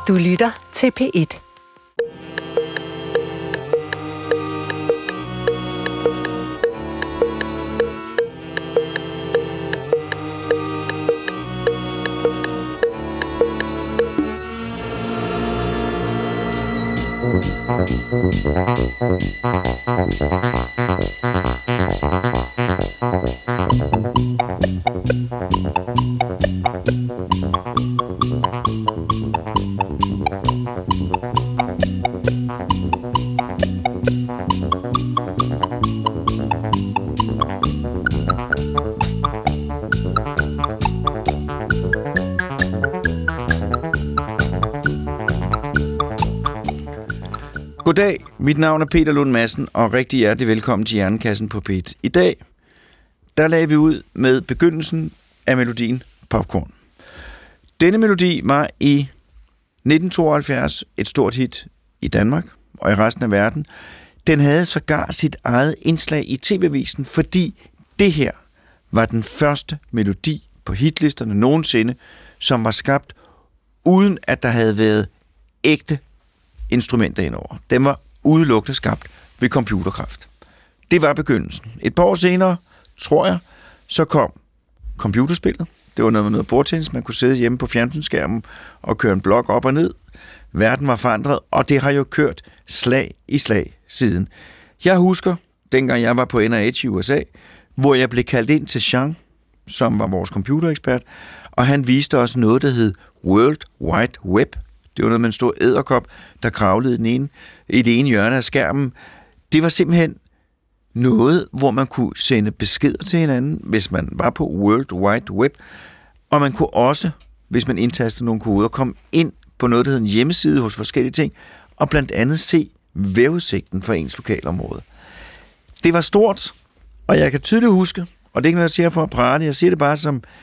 Du lytter til P1. Goddag, mit navn er Peter Lund Madsen, og rigtig hjertelig velkommen til Hjernekassen på P1. I dag, der lagde vi ud med begyndelsen af melodien Popcorn. Denne melodi var i 1972 et stort hit i Danmark og i resten af verden. Den havde sågar sit eget indslag i TV-avisen, fordi det her var den første melodi på hitlisterne nogensinde, som var skabt uden at der havde været ægte instrumenter indover. Den var udelukkende skabt ved computerkraft. Det var begyndelsen. Et par år senere, tror jeg, så kom computerspillet. Det var noget bordtennis. Man kunne sidde hjemme på fjernsynsskærmen og køre en blok op og ned. Verden var forandret, og det har jo kørt slag i slag siden. Jeg husker, dengang jeg var på NIH i USA, hvor jeg blev kaldt ind til Jean, som var vores computerekspert, og han viste os noget, der hed World Wide Web. Det var noget med en stor edderkop, der kravlede i det ene hjørne af skærmen. Det var simpelthen noget, hvor man kunne sende beskeder til hinanden, hvis man var på World Wide Web. Og man kunne også, hvis man indtastede nogle koder, komme ind på noget, der hed en hjemmeside hos forskellige ting, og blandt andet se vejrudsigten for ens lokalområde. Det var stort, og jeg kan tydeligt huske, og det er ikke noget, jeg siger for at prale, jeg siger det bare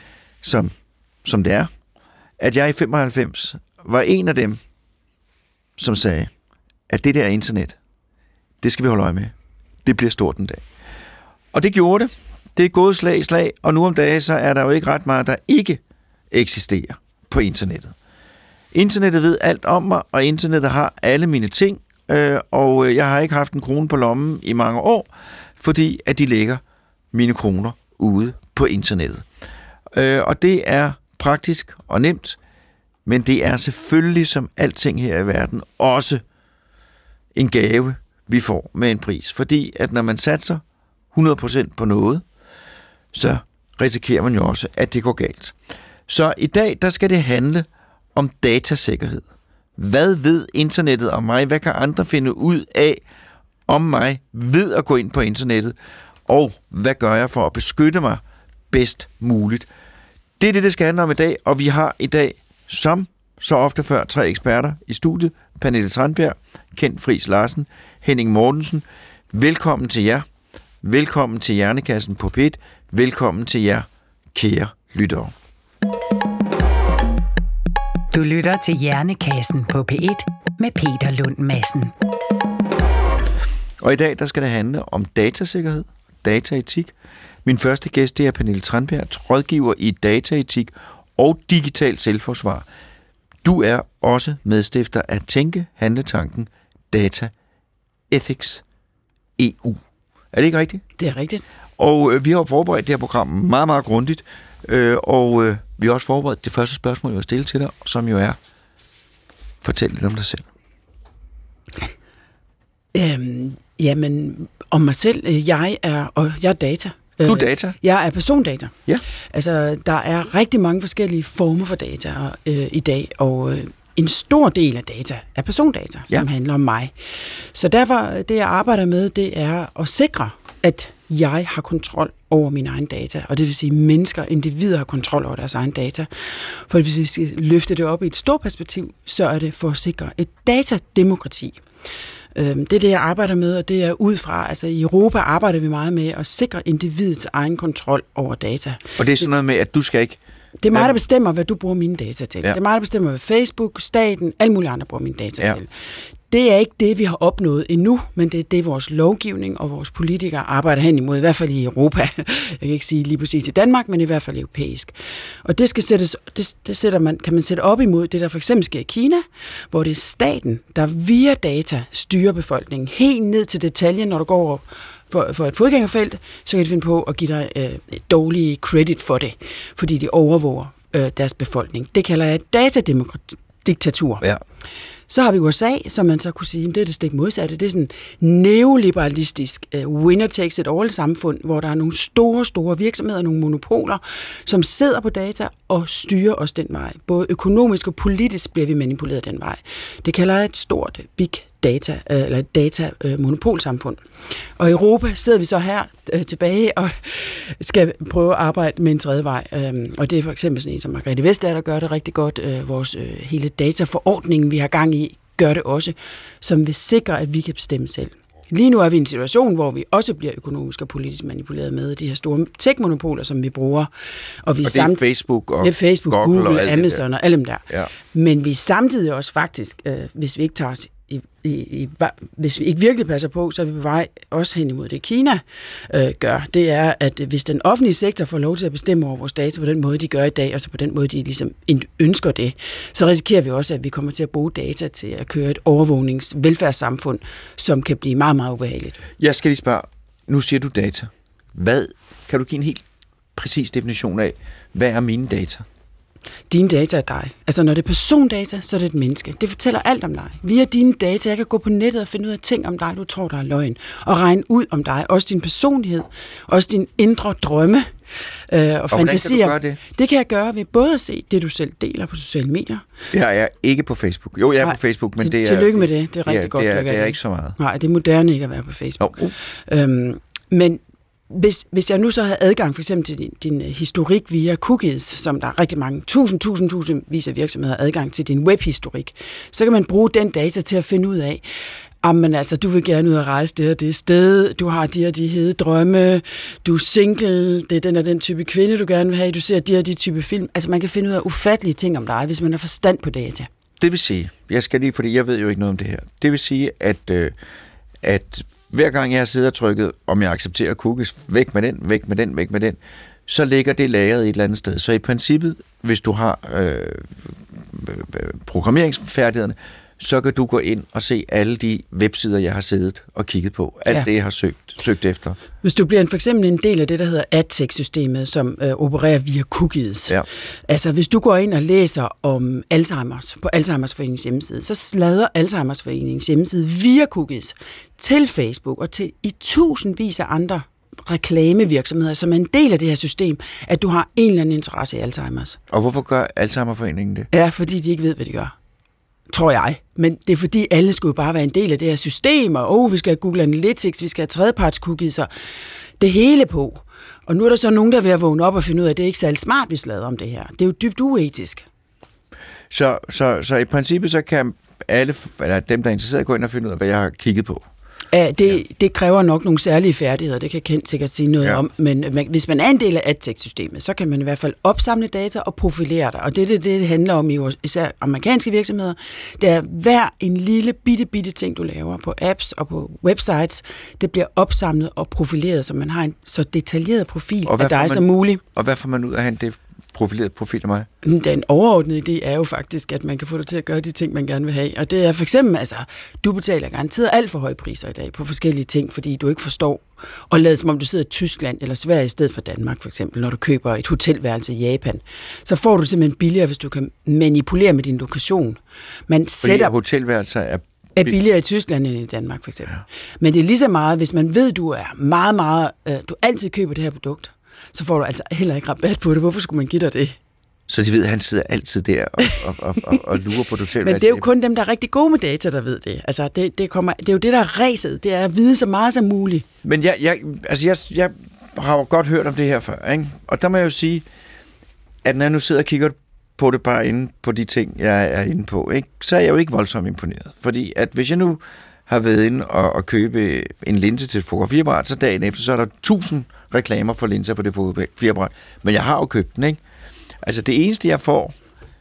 som det er, at jeg i 95 var en af dem, som sagde, at det der internet, det skal vi holde øje med. Det bliver stort en dag. Og det gjorde det. Det er gået slag i slag, og nu om dagen, så er der jo ikke ret meget, der ikke eksisterer på internettet. Internettet ved alt om mig, og internettet har alle mine ting, og jeg har ikke haft en krone på lommen i mange år, fordi at de lægger mine kroner ude på internettet. Og det er praktisk og nemt, men det er selvfølgelig som alting her i verden også en gave, vi får med en pris. Fordi at når man satser 100% på noget, så risikerer man jo også, at det går galt. Så i dag, der skal det handle om datasikkerhed. Hvad ved internettet om mig? Hvad kan andre finde ud af om mig ved at gå ind på internettet? Og hvad gør jeg for at beskytte mig bedst muligt? Det er det skal handle om i dag, og vi har i dag, som så ofte før, 3 eksperter i studiet. Pernille Tranbjerg, Kent Friis Larsen, Henning Mortensen. Velkommen til jer. Velkommen til Hjernekassen på P1. Velkommen til jer, kære lyttere. Du lytter til Hjernekassen på P1 med Peter Lund Madsen. Og i dag, der skal det handle om datasikkerhed, dataetik. Min første gæst, det er Pernille Tranbjerg, rådgiver i dataetik og digital selvforsvar. Du er også medstifter af Tænke-Handle-tanken Data Ethics EU. Er det ikke rigtigt? Det er rigtigt. Og vi har forberedt det her program meget, meget grundigt, og vi har også forberedt det første spørgsmål, jeg vil stille til dig, som jo er, fortæl lidt om dig selv. Jamen, om mig selv, jeg er data. Du er data? Jeg er persondata. Ja. Altså, der er rigtig mange forskellige former for data i dag, og en stor del af data er persondata, som handler om mig. Så derfor, det jeg arbejder med, det er at sikre, at jeg har kontrol over mine egne data, og det vil sige, at mennesker, individer har kontrol over deres egne data. For hvis vi skal løfte det op i et stort perspektiv, så er det for at sikre et datademokrati. Det er det, jeg arbejder med, og det er ud fra, altså i Europa arbejder vi meget med at sikre individets egen kontrol over data. Og det er sådan noget med, at du skal ikke... Det er mig, der bestemmer, hvad du bruger mine data til. Ja. Det er mig, der bestemmer, hvad Facebook, staten, alle mulige andre bruger mine data til. Det er ikke det, vi har opnået endnu, men det er det, vores lovgivning og vores politikere arbejder hen imod, i hvert fald i Europa. Jeg kan ikke sige lige præcis i Danmark, men i hvert fald europæisk. Og det skal kan man sætte op imod det, der for eksempel sker i Kina, hvor det er staten, der via data styrer befolkningen helt ned til detaljen, når du går for et fodgængerfelt, så kan de finde på at give dig dårlig credit for det, fordi de overvåger deres befolkning. Det kalder jeg et datadiktatur. Ja. Så har vi USA, som man så kunne sige, det er det stik modsatte. Det er sådan neoliberalistisk winner-takes-it-all-samfund, hvor der er nogle store virksomheder, nogle monopoler, som sidder på data og styrer os den vej. Både økonomisk og politisk bliver vi manipuleret den vej. Det kalder jeg et stort big data, eller et data-monopolsamfund. Og i Europa sidder vi så her tilbage og skal prøve at arbejde med en tredje vej. Og det er for eksempel sådan en som Margrethe Vestager, der gør det rigtig godt. Vores hele dataforordning, vi har gang i, gør det også, som vil sikre, at vi kan bestemme selv. Lige nu er vi i en situation, hvor vi også bliver økonomisk og politisk manipuleret med de her store tech-monopoler, som vi bruger. Og det er Facebook og Google, Amazon og alle dem der. Ja. Men vi samtidig også faktisk, hvis vi ikke tager os hvis vi ikke virkelig passer på, så er vi på vej også hen imod det. Kina gør, det er, at hvis den offentlige sektor får lov til at bestemme over vores data på den måde, de gør i dag, og så på den måde, de ligesom ønsker det, så risikerer vi også, at vi kommer til at bruge data til at køre et overvågnings-velfærdssamfund, som kan blive meget, meget ubehageligt. Jeg skal lige spørge, nu siger du data. Kan du give en helt præcis definition af, hvad er mine data? Dine data er dig. Altså når det er persondata, så er det et menneske. Det fortæller alt om dig. Via dine data, jeg kan gå på nettet og finde ud af ting om dig, du tror, der er løgn. Og regne ud om dig. Også din personlighed. Også din indre drømme og fantasier. Kan du gøre det? Det kan jeg gøre ved både at se det, du selv deler på sociale medier. Jeg er ikke på Facebook. Jo, jeg er på Facebook, men det er... Tillykke med det. Det er rigtig godt. Det er ikke så meget. Nej, det er moderne ikke at være på Facebook. Men hvis jeg nu så havde adgang for eksempel til din historik via cookies, som der er rigtig mange, tusindvis af virksomheder har adgang til din webhistorik, så kan man bruge den data til at finde ud af, men altså, du vil gerne ud og rejse det og det sted, du har de og de hede drømme, du er single, det er den og den type kvinde, du gerne vil have, du ser de og de type film. Altså, man kan finde ud af ufattelige ting om dig, hvis man har forstand på data. Det vil sige, fordi jeg ved jo ikke noget om det her, det vil sige, at hver gang jeg har siddet og trykket, om jeg accepterer cookies, væk med den, så ligger det lagret et eller andet sted. Så i princippet, hvis du har programmeringsfærdighederne, så kan du gå ind og se alle de websider, jeg har siddet og kigget på. Alt det, jeg har søgt efter. Hvis du bliver for eksempel en del af det, der hedder AdTech-systemet, som opererer via cookies. Ja. Altså, hvis du går ind og læser om Alzheimer's på Alzheimer's-foreningens hjemmeside, så slader Alzheimer's-foreningens hjemmeside via cookies til Facebook og til i tusindvis af andre reklamevirksomheder, som er en del af det her system, at du har en eller anden interesse i Alzheimer's. Og hvorfor gør Alzheimer-foreningen det? Ja, fordi de ikke ved, hvad de gør. Tror jeg. Men det er fordi, alle skulle bare være en del af det her system, og vi skal have Google Analytics, vi skal have tredjeparts cookies, og det hele på. Og nu er der så nogen, der er ved at vågne op og finde ud af, at det er ikke særlig smart, vi slader om det her. Det er jo dybt uetisk. Så i princippet, så kan alle, eller dem, der er interesseret, gå ind og finde ud af, hvad jeg har kigget på. Det kræver nok nogle særlige færdigheder, det kan Kent sikkert sige noget om, men hvis man er en del af AdTech-systemet, så kan man i hvert fald opsamle data og profilere dig, og det handler om i især amerikanske virksomheder, det er hver en lille bitte ting, du laver på apps og på websites, det bliver opsamlet og profileret, så man har en så detaljeret profil af dig som muligt. Og hvad får man ud af at have det profileret profil af mig? Den overordnede idé er jo faktisk, at man kan få dig til at gøre de ting, man gerne vil have. Og det er for eksempel, du betaler garanteret alt for høje priser i dag på forskellige ting, fordi du ikke forstår og lader som om du sidder i Tyskland eller Sverige i stedet for Danmark, for eksempel, når du køber et hotelværelse i Japan. Så får du simpelthen billigere, hvis du kan manipulere med din lokation. Fordi hotelværelser er billigere i Tyskland end i Danmark, for eksempel. Ja. Men det er lige så meget, hvis man ved, du er meget, du altid køber det her produkt, så får du altså heller ikke rabat på det. Hvorfor skulle man give dig det? Så de ved, at han sidder altid der og lurer på et hotel. Men det er jo kun dem, der er rigtig gode med data, der ved det. Altså, det er jo det, der er ræset. Det er at vide så meget som muligt. Men jeg har jo godt hørt om det her før, ikke? Og der må jeg jo sige, at når jeg nu sidder og kigger på det bare inde på de ting, jeg er inde på, ikke? Så er jeg jo ikke voldsomt imponeret. Fordi at hvis jeg nu har været inde og købe en linse til et fotografiapparat, så dagen efter, så er der 1000 reklamer for linser for det fotografiapparat. Men jeg har jo købt den, ikke? Altså det eneste, jeg får,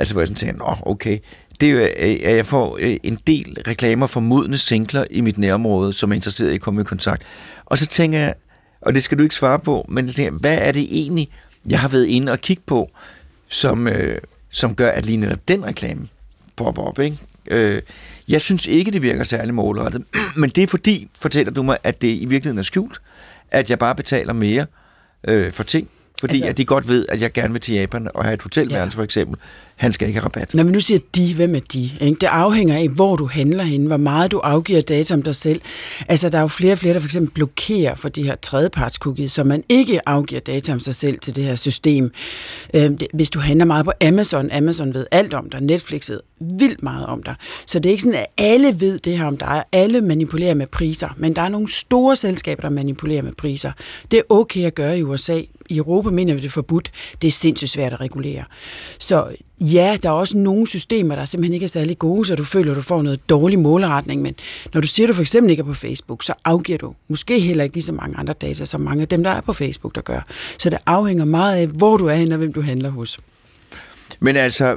Altså, hvor jeg sådan tænker, okay, det er jo, at jeg får en del reklamer for modne singler i mit nærområde, som er interesseret i at komme i kontakt. Og så tænker jeg, og det skal du ikke svare på, men jeg tænker, hvad er det egentlig, jeg har været inde og kigge på, som gør, at lige netop den reklame popper op, ikke? Jeg synes ikke, det virker særlig målrettet, men det er fordi, fortæller du mig, at det i virkeligheden er skjult, at jeg bare betaler mere for ting, fordi at de godt ved, at jeg gerne vil til Japan og have et hotelværelse for eksempel. Han skal ikke have rabat. Når vi nu siger de, hvem er de? Ikke? Det afhænger af, hvor du handler henne, hvor meget du afgiver data om dig selv. Altså, der er jo flere og flere, der for eksempel blokerer for de her tredjeparts-cookies, så man ikke afgiver data om sig selv til det her system. Hvis du handler meget på Amazon ved alt om dig, Netflix ved vildt meget om dig. Så det er ikke sådan, at alle ved det her om dig, alle manipulerer med priser, men der er nogle store selskaber, der manipulerer med priser. Det er okay at gøre i USA. I Europa mener vi, det er forbudt. Det er sindssygt svært at regulere. Så ja, der er også nogle systemer, der simpelthen ikke er særlig gode, så du føler, at du får noget dårlig målretning, men når du siger, at du for eksempel ikke er på Facebook, så afgiver du måske heller ikke lige så mange andre data, som mange af dem, der er på Facebook, der gør. Så det afhænger meget af, hvor du er henne og hvem du handler hos. Men altså,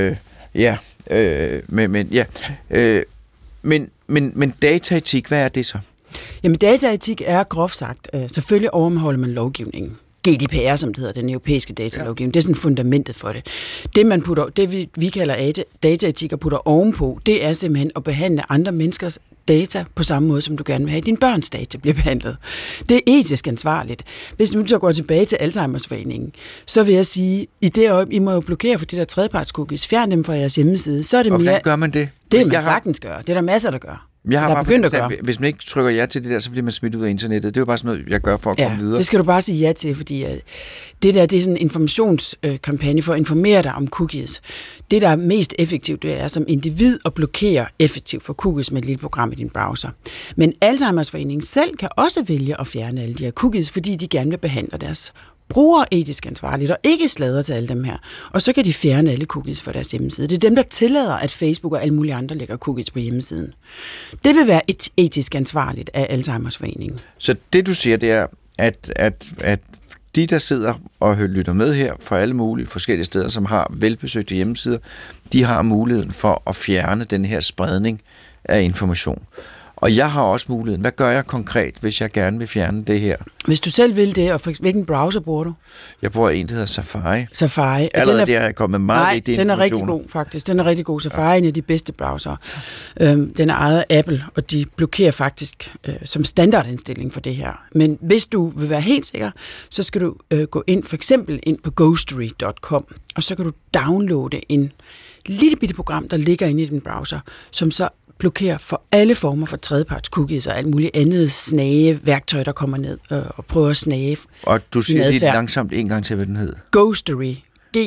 men dataetik, hvad er det så? Jamen, dataetik er groft sagt, selvfølgelig overholder man lovgivningen. GDPR, som det hedder, den europæiske datalovgivning, det er sådan fundamentet for det. Det vi kalder dataetik og putter ovenpå, det er simpelthen at behandle andre menneskers data på samme måde, som du gerne vil have, at dine børns data bliver behandlet. Det er etisk ansvarligt. Hvis du så går tilbage til Alzheimer's-foreningen, så vil jeg sige, I må jo blokere for de der tredjeparts-cookies, fjern dem fra jeres hjemmeside, så er det mere... Hvordan gør man det? Det man sagtens gør. Det er der masser, der gør. Jeg har bare begyndt at gøre. Hvis man ikke trykker ja til det der, så bliver man smidt ud af internettet. Det er jo bare sådan noget, jeg gør for at komme videre. Det skal du bare sige ja til, fordi det er sådan en informationskampagne for at informere dig om cookies. Det, der er mest effektivt, det er som individ at blokere effektivt for cookies med et lille program i din browser. Men Alzheimer's-foreningen selv kan også vælge at fjerne alle de her cookies, fordi de gerne vil behandle deres brugere etisk ansvarligt og ikke sladrer til alle dem her. Og så kan de fjerne alle cookies fra deres hjemmeside. Det er dem, der tillader, at Facebook og alle mulige andre lægger cookies på hjemmesiden. Det vil være etisk ansvarligt af Alzheimer's-foreningen. Så det, du siger, det er, at de, der sidder og lytter med her fra alle mulige forskellige steder, som har velbesøgte hjemmesider, de har muligheden for at fjerne den her spredning af information. Og jeg har også muligheden. Hvad gør jeg konkret, hvis jeg gerne vil fjerne det her? Hvis du selv vil det, og hvilken browser bruger du? Jeg bruger en, der hedder Safari. Allerede der er jeg kommet meget vigtige informationer. Nej, den er rigtig god faktisk. Den er rigtig god. Safari er en af de bedste browsere. Den er ejet af Apple, og de blokerer faktisk som standardindstilling for det her. Men hvis du vil være helt sikker, så skal du gå ind, for eksempel ind på ghostery.com, og så kan du downloade en lille bitte program, der ligger inde i din browser, som så blokerer for alle former for tredjeparts cookies og alt muligt andet snage-værktøj, der kommer ned og prøver at snage. Og du siger lidt langsomt en gang til, hvad den hed. Ghostery.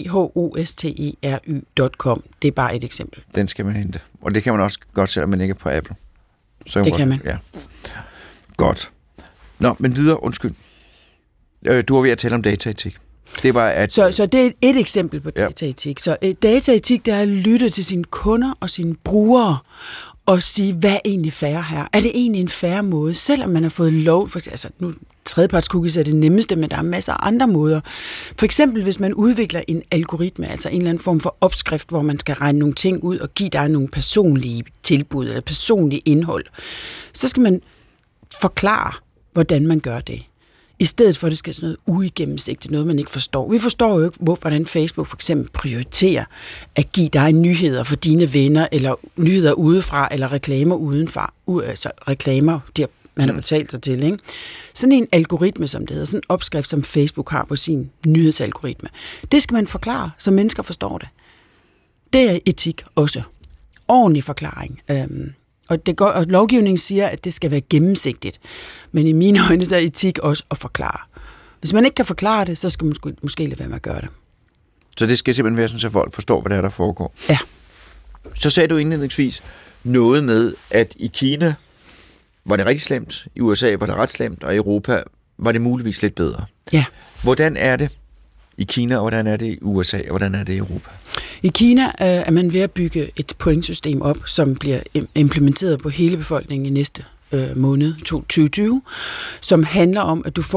Ghostery.com. Det er bare et eksempel. Den skal man hente. Og det kan man også godt, selvom man ikke er på Apple. Så det kan man. Ja. Godt. Nå, men videre, undskyld. Du var ved at tale om dataetik. Det var at... Så det er et eksempel på dataetik. Så dataetik, det er at lytte til sine kunder og sine brugere og sige, hvad er egentlig fair her? Er det egentlig en fair måde? Selvom man har fået lov... Altså, nu tredjeparts cookies er det nemmeste, men der er masser af andre måder. For eksempel, hvis man udvikler en algoritme, altså en eller anden form for opskrift, hvor man skal regne nogle ting ud og give dig nogle personlige tilbud eller personlige indhold, så skal man forklare, hvordan man gør det. I stedet for, at det skal sådan noget uigennemsigtigt, noget man ikke forstår. Vi forstår jo ikke, hvordan Facebook for eksempel prioriterer at give dig nyheder for dine venner, eller nyheder udefra, eller reklamer udenfra. Altså reklamer, man har betalt sig til. Ikke? Sådan en algoritme, som det hedder, sådan en opskrift, som Facebook har på sin nyhedsalgoritme. Det skal man forklare, så mennesker forstår det. Det er etik også. Ordentlig forklaring. Og lovgivningen siger, at det skal være gennemsigtigt. Men i mine øjne så er etik også at forklare. Hvis man ikke kan forklare det, så skal man måske lade være med at gøre det. Så det skal simpelthen være sådan, så folk forstår, hvad der foregår? Ja. Så sagde du indledningsvis noget med, at i Kina var det rigtig slemt, i USA var det ret slemt, og i Europa var det muligvis lidt bedre. Ja. Hvordan er det i Kina, og hvordan er det i USA, og hvordan er det i Europa? I Kina er man ved at bygge et pointsystem op, som bliver implementeret på hele befolkningen i næste måned, 2020, som handler om, at du får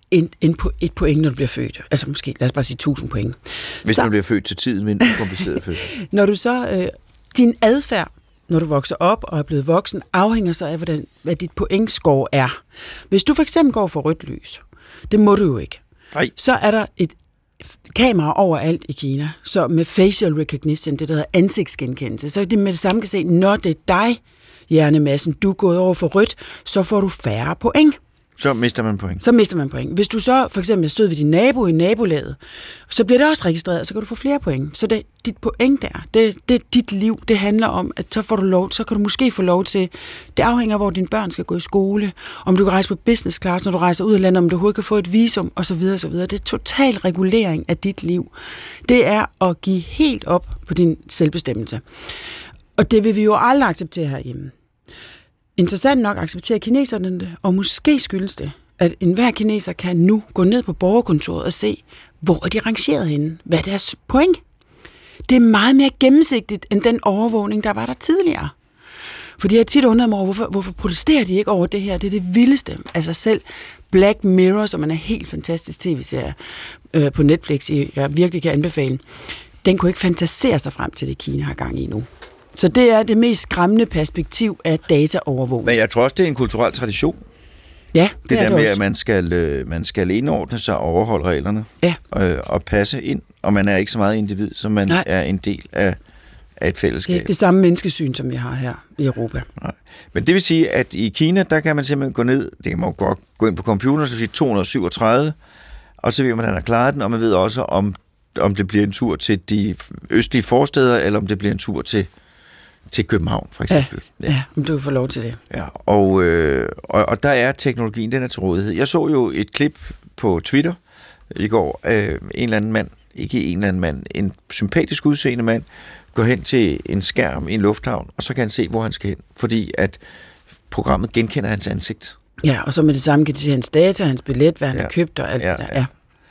et point, når du bliver født. Altså måske, lad os bare sige 1000 point. Hvis man bliver født til tiden med en ukompliceret fødsel. Når du så, din adfærd, når du vokser op og er blevet voksen, afhænger så af, hvad dit pointscore er. Hvis du for eksempel går for rødt lys, det må du jo ikke. Nej. Så er der et kamera overalt i Kina, så med facial recognition, det der hedder ansigtsgenkendelse, så det med det samme kan se, når det er dig, hjernemassen, du er gået over for rødt, så får du færre point. Så mister man point. Hvis du så for eksempel stod ved din nabo i nabolaget, så bliver det også registreret, så kan du få flere point. Så det dit point der, det dit liv, det handler om, at så får du lov, så kan du måske få lov til, det afhænger af, hvor dine børn skal gå i skole, om du kan rejse på business class, når du rejser ud af landet, om du overhovedet kan få et visum, osv. osv. Det er total regulering af dit liv. Det er at give helt op på din selvbestemmelse. Og det vil vi jo aldrig acceptere herhjemme. Interessant nok accepterer kineserne det, og måske skyldes det, at enhver kineser kan nu gå ned på borgerkontoret og se, hvor er de rangeret henne, hvad er deres point. Det er meget mere gennemsigtigt, end den overvågning, der var der tidligere. Fordi jeg har tit undret mig over, hvorfor protesterer de ikke over det her? Det er det vildeste. Altså selv Black Mirror, som er en helt fantastisk tv-serie på Netflix, jeg virkelig kan anbefale, den kunne ikke fantasere sig frem til det, Kina har gang i nu. Så det er det mest skræmmende perspektiv af dataovervågning. Men jeg tror også, det er en kulturel tradition. Ja, det der med, at man skal indordne sig og overholde reglerne. Ja. Og passe ind, og man er ikke så meget individ, som man er en del af et fællesskab. Det er det samme menneskesyn, som vi har her i Europa. Nej. Men det vil sige, at i Kina, der kan man simpelthen gå ned, det kan man godt gå ind på computeren, så sige 237, og så ved man, hvordan man har klaret den, og man ved også, om det bliver en tur til de østlige forstæder, eller om det bliver en tur til København, for eksempel. Ja, om du får lov til det. Ja, og der er teknologien, den er til rådighed. Jeg så jo et klip på Twitter i går af en sympatisk udseende mand, går hen til en skærm i en lufthavn, og så kan han se, hvor han skal hen, fordi at programmet genkender hans ansigt. Ja, og så med det samme kan de se hans data, hans billet, hvad han har købt og alt det der.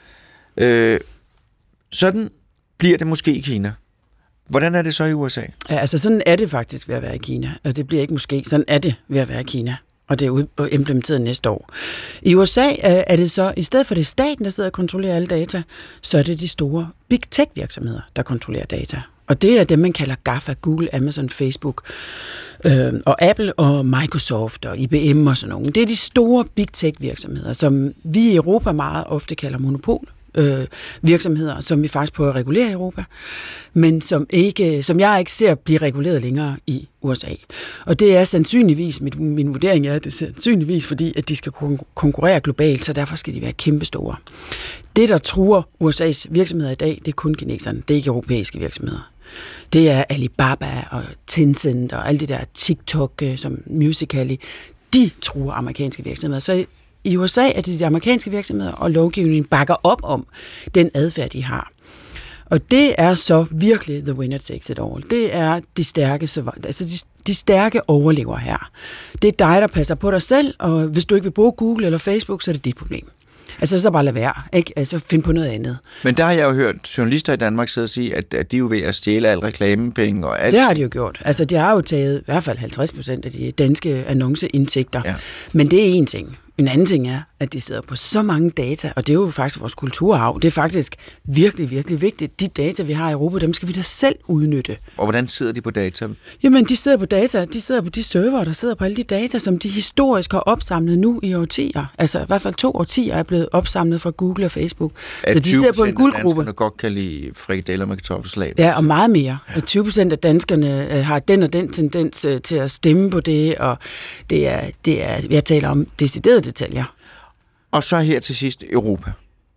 Ja. Sådan bliver det måske i Kina. Hvordan er det så i USA? Ja, altså sådan er det faktisk ved at være i Kina, og det bliver ikke måske, sådan er det ved at være i Kina, og det er implementeret næste år. I USA er det så, i stedet for det staten, der sidder og kontrollerer alle data, så er det de store big tech virksomheder, der kontrollerer data. Og det er dem, man kalder GAFA, Google, Amazon, Facebook, og Apple og Microsoft og IBM og sådan nogle. Det er de store big tech virksomheder, som vi i Europa meget ofte kalder monopol. Virksomheder, som vi faktisk prøver at regulere i Europa, men som jeg ikke ser blive reguleret længere i USA. Og det er sandsynligvis, min vurdering er, at det er sandsynligvis, fordi at de skal konkurrere globalt, så derfor skal de være kæmpestore. Det, der truer USA's virksomheder i dag, det er kun kineserne, det er ikke europæiske virksomheder. Det er Alibaba og Tencent og alle det der TikTok som Musical.ly, de truer amerikanske virksomheder. Så i USA er det de amerikanske virksomheder, og lovgivningen bakker op om den adfærd, de har. Og det er så virkelig the winner takes it all. Det er de stærke, altså de stærke overlever her. Det er dig, der passer på dig selv, og hvis du ikke vil bruge Google eller Facebook, så er det dit problem. Altså så bare lad være, ikke? Altså find på noget andet. Men der har jeg jo hørt journalister i Danmark sidde og sige, at de er jo ved at stjæle al reklamepenge og alt. Det har de jo gjort. Altså de har jo taget i hvert fald 50% af de danske annonceindtægter. Ja. Men det er én ting. En anden ting er, at de sidder på så mange data, og det er jo faktisk vores kulturarv. Det er faktisk virkelig, virkelig vigtigt. De data, vi har i Europa, dem skal vi da selv udnytte. Og hvordan sidder de på data? Jamen, de sidder på data. De sidder på de server, der sidder på alle de data, som de historisk har opsamlet nu i årtier. Altså i hvert fald 2 årtier er blevet opsamlet fra Google og Facebook. Så de sidder på en guldgruppe. 20% af danskerne godt kan lide frikadeller med kartoffelsalat. Ja, og meget mere. Ja. 20% af danskerne har den og den tendens til at stemme på det, og det er jeg taler om deciderede detaljer. Og så her til sidst Europa.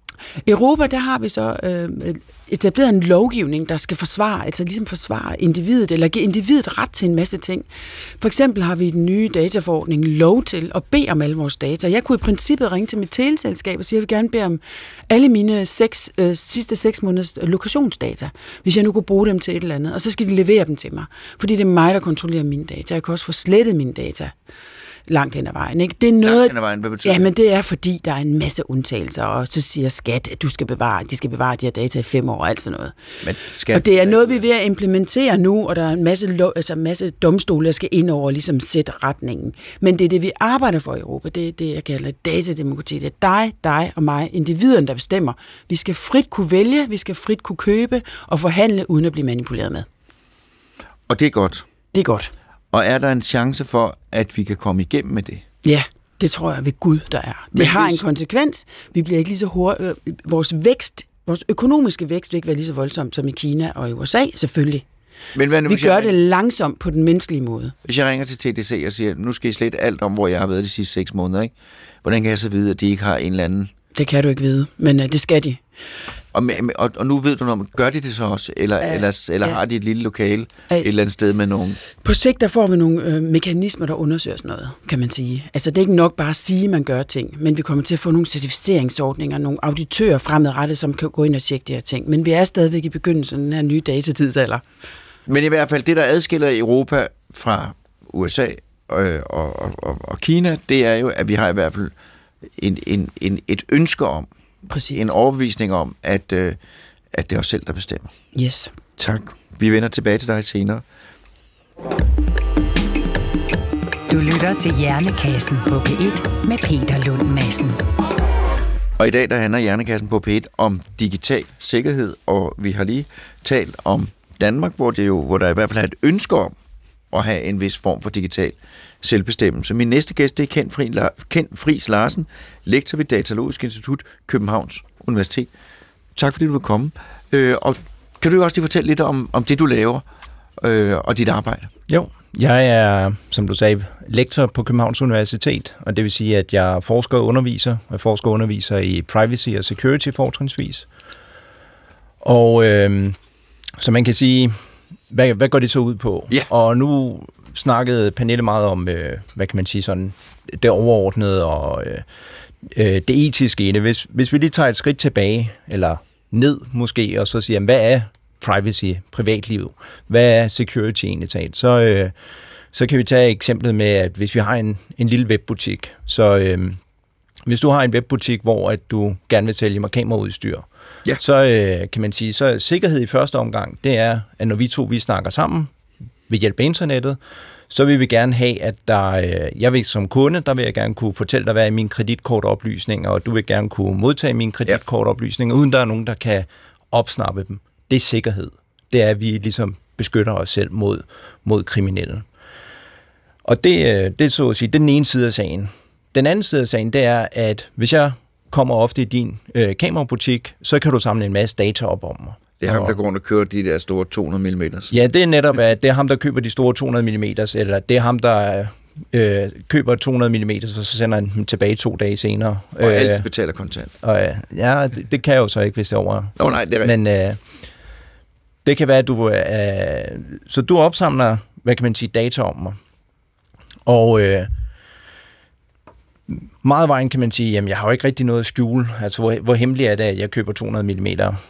I Europa, der har vi så etableret en lovgivning, der skal forsvare individet, eller give individet ret til en masse ting. For eksempel har vi i den nye dataforordning lov til at bede om alle vores data. Jeg kunne i princippet ringe til mit teleselskab og sige, at jeg vil gerne bede om alle mine sidste 6 måneders lokationsdata, hvis jeg nu kunne bruge dem til et eller andet, og så skal de levere dem til mig, fordi det er mig, der kontrollerer mine data. Jeg kan også få slettet mine data. langt hen ad vejen. Ikke? Det er noget, langt hen ad vejen, hvad betyder det? Men det er fordi, der er en masse undtagelser, og så siger skat, at de skal bevare de her data i 5 år og alt sådan noget. Men skat, og det er noget, vi er ved at implementere nu, og der er en masse domstole, der skal ind over og ligesom sætte retningen. Men det er det, vi arbejder for i Europa. Det er det, jeg kalder datademokrati. Det er dig og mig, individerne, der bestemmer. Vi skal frit kunne vælge, vi skal frit kunne købe og forhandle, uden at blive manipuleret med. Og det er godt. Det er godt. Og er der en chance for, at vi kan komme igennem med det? Ja, det tror jeg ved Gud, der er. Det har en konsekvens. Vi bliver ikke lige så hurtigt. Vores økonomiske vækst vil ikke være lige så voldsomt som i Kina og i USA, selvfølgelig. Men vi gør det langsomt på den menneskelige måde. Hvis jeg ringer til TDC og siger, nu skal I slette alt om, hvor jeg har været de sidste 6 måneder, ikke? Hvordan kan jeg så vide, at de ikke har en eller anden? Det kan du ikke vide, men det skal de. Og nu ved du noget om, gør de det så også? Eller har de et lille lokale et eller andet sted med nogen? På sigt der får vi nogle mekanismer, der undersøger sådan noget, kan man sige. Altså det er ikke nok bare at sige, at man gør ting, men vi kommer til at få nogle certificeringsordninger, nogle auditører fremadrettet, som kan gå ind og tjekke de her ting. Men vi er stadigvæk i begyndelsen af den her nye datatidsalder. Men i hvert fald, det der adskiller Europa fra USA og Kina, det er jo, at vi har i hvert fald et ønske om, præcis, en overbevisning om, at det er os selv, der bestemmer. Yes. Tak. Vi vender tilbage til dig senere. Du lytter til Hjernekassen på P1 med Peter Lund Madsen. Og i dag der handler Hjernekassen på P1 om digital sikkerhed, og vi har lige talt om Danmark, hvor der i hvert fald er et ønske om at have en vis form for digital selvbestemmelse. Min næste gæst det er Kent Friis Larsen, lektor ved Datalogisk Institut, Københavns Universitet. Tak fordi du vil komme. Og kan du også lige fortælle lidt om det, du laver og dit arbejde? Jo, jeg er, som du sagde, lektor på Københavns Universitet, og det vil sige, at jeg forsker og underviser. Jeg forsker og underviser i privacy og security fortrinsvis. Og så man kan sige, hvad går det så ud på? Yeah. Og nu snakkede Pernille meget om, hvad kan man sige, sådan det overordnede og det etiske i det. Hvis vi lige tager et skridt tilbage, eller ned måske, og så siger, hvad er privacy, privatliv? Hvad er security egentlig talt? Så kan vi tage eksemplet med, at hvis vi har en lille webbutik, så hvis du har en webbutik, hvor at du gerne vil sælge kameraudstyr, ja, så kan man sige, så sikkerhed i første omgang, det er, at når vi snakker sammen ved hjælp af internettet, så vil vi gerne have, at jeg vil som kunde, der vil jeg gerne kunne fortælle dig, hvad er mine kreditkortoplysninger, og du vil gerne kunne modtage mine kreditkortoplysninger, uden der er nogen, der kan opsnappe dem. Det er sikkerhed. Det er, at vi ligesom beskytter os selv mod kriminelle. Og det er så at sige, det er den ene side af sagen. Den anden side af sagen, det er, at hvis jeg kommer ofte i din kamerabutik, så kan du samle en masse data op om mig. Det er ham, der går rundt og kører de der store 200 mm. Ja, det er netop, at det er ham, der køber de store 200 mm, eller det er ham, der køber 200 mm, og så sender han dem tilbage 2 dage senere. Og altid betaler kontant. Og, ja, det kan jeg jo så ikke, hvis det er over. Nej, det er rigtigt. Men det kan være, at du... så du opsamler, hvad kan man sige, data om mig. Og meget vejen kan man sige, jamen jeg har jo ikke rigtig noget at skjule. Altså, hvor hemmelig er det, at jeg køber 200 mm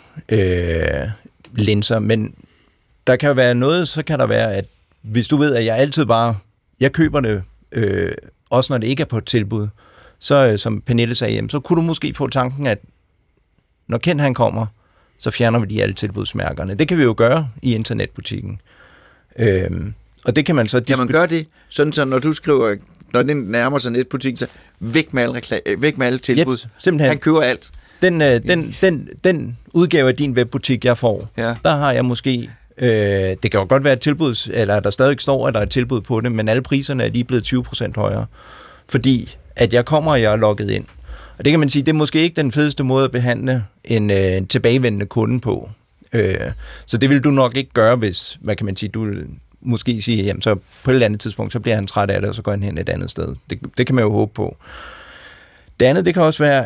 linser. Men der kan jo være noget, så kan der være, at hvis du ved, at jeg altid bare... Jeg køber det, også når det ikke er på et tilbud. Så, som Pernille sagde, jamen, så kunne du måske få tanken, at når Kent han kommer, så fjerner vi de alle tilbudsmærkerne. Det kan vi jo gøre i internetbutikken. Og det kan man så... Kan man gøre det, sådan så når du skriver... Når den nærmer sig netbutikken, så væk med alle tilbud. Yep, simpelthen. Han køber alt. Den udgave af din webbutik, jeg får, der har jeg måske... det kan jo godt være et tilbud, eller der stadig står, at der er et tilbud på det, men alle priserne er lige blevet 20% højere. Fordi at jeg kommer, og jeg er logget ind. Og det kan man sige, det er måske ikke den fedeste måde at behandle en tilbagevendende kunde på. Så det vil du nok ikke gøre, hvis, hvad kan man sige, du måske sige, jamen så på et eller andet tidspunkt, så bliver han træt af det, og så går han hen et andet sted. Det kan man jo håbe på. Det andet, det kan også være,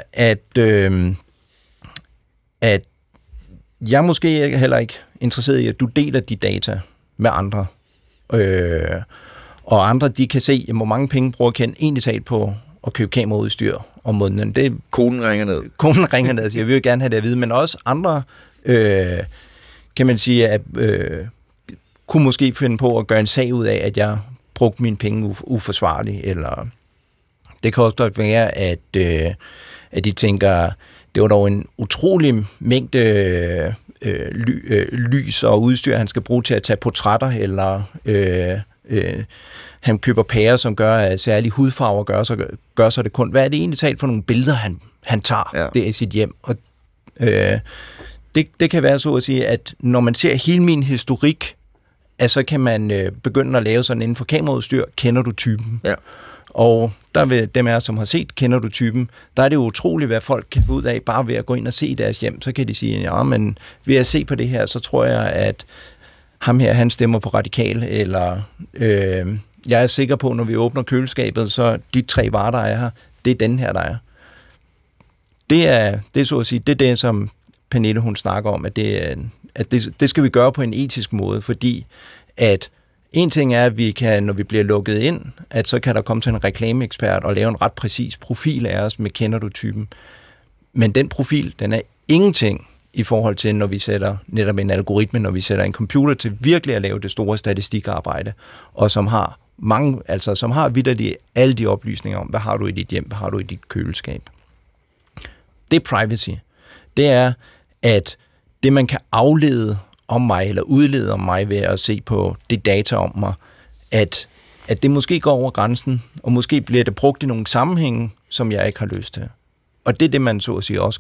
at jeg måske heller ikke interesseret i, at du deler de data med andre. Og andre, de kan se, hvor mange penge bruger Kent egentlig talt på at købe kameraudstyr om måneden. Konen ringer ned. Konen ringer ned og siger, jeg vil jo gerne have det at vide, men også andre, kan man sige, at kunne måske finde på at gøre en sag ud af, at jeg brugt mine penge uforsvarligt, eller det kan også godt være, at de tænker, det var dog en utrolig mængde lys og udstyr, han skal bruge til at tage portrætter, eller han køber pærer, som gør, at særlige hudfarver gør så det kun. Hvad er det egentlig talt for nogle billeder, han tager der i sit hjem? Og det kan være så at sige, at når man ser hele min historik, at så kan man begynde at lave sådan inden for kameraudstyr, kender du typen? Ja. Og der ved dem af som har set, kender du typen, der er det utroligt, hvad folk kan få ud af, bare ved at gå ind og se deres hjem. Så kan de sige, ja, men ved at se på det her, så tror jeg, at ham her, han stemmer på Radikal, eller jeg er sikker på, når vi åbner køleskabet, så de 3 varer, der er her, det er den her, der er. Det er så at sige, det er det, som Pernille, hun snakker om, at det skal vi gøre på en etisk måde, fordi at en ting er, at vi kan, når vi bliver lukket ind, at så kan der komme til en reklameekspert og lave en ret præcis profil af os med kender du typen. Men den profil, den er ingenting i forhold til, når vi sætter netop en algoritme, når vi sætter en computer til virkelig at lave det store statistikarbejde, og som har mange, altså som har vitterligt alle de oplysninger om, hvad har du i dit hjem, hvad har du i dit køleskab. Det er privacy. Det er, at det man kan aflede om mig, eller udlede om mig ved at se på det data om mig, at det måske går over grænsen, og måske bliver det brugt i nogle sammenhænge, som jeg ikke har lyst til. Og det er det, man så at sige også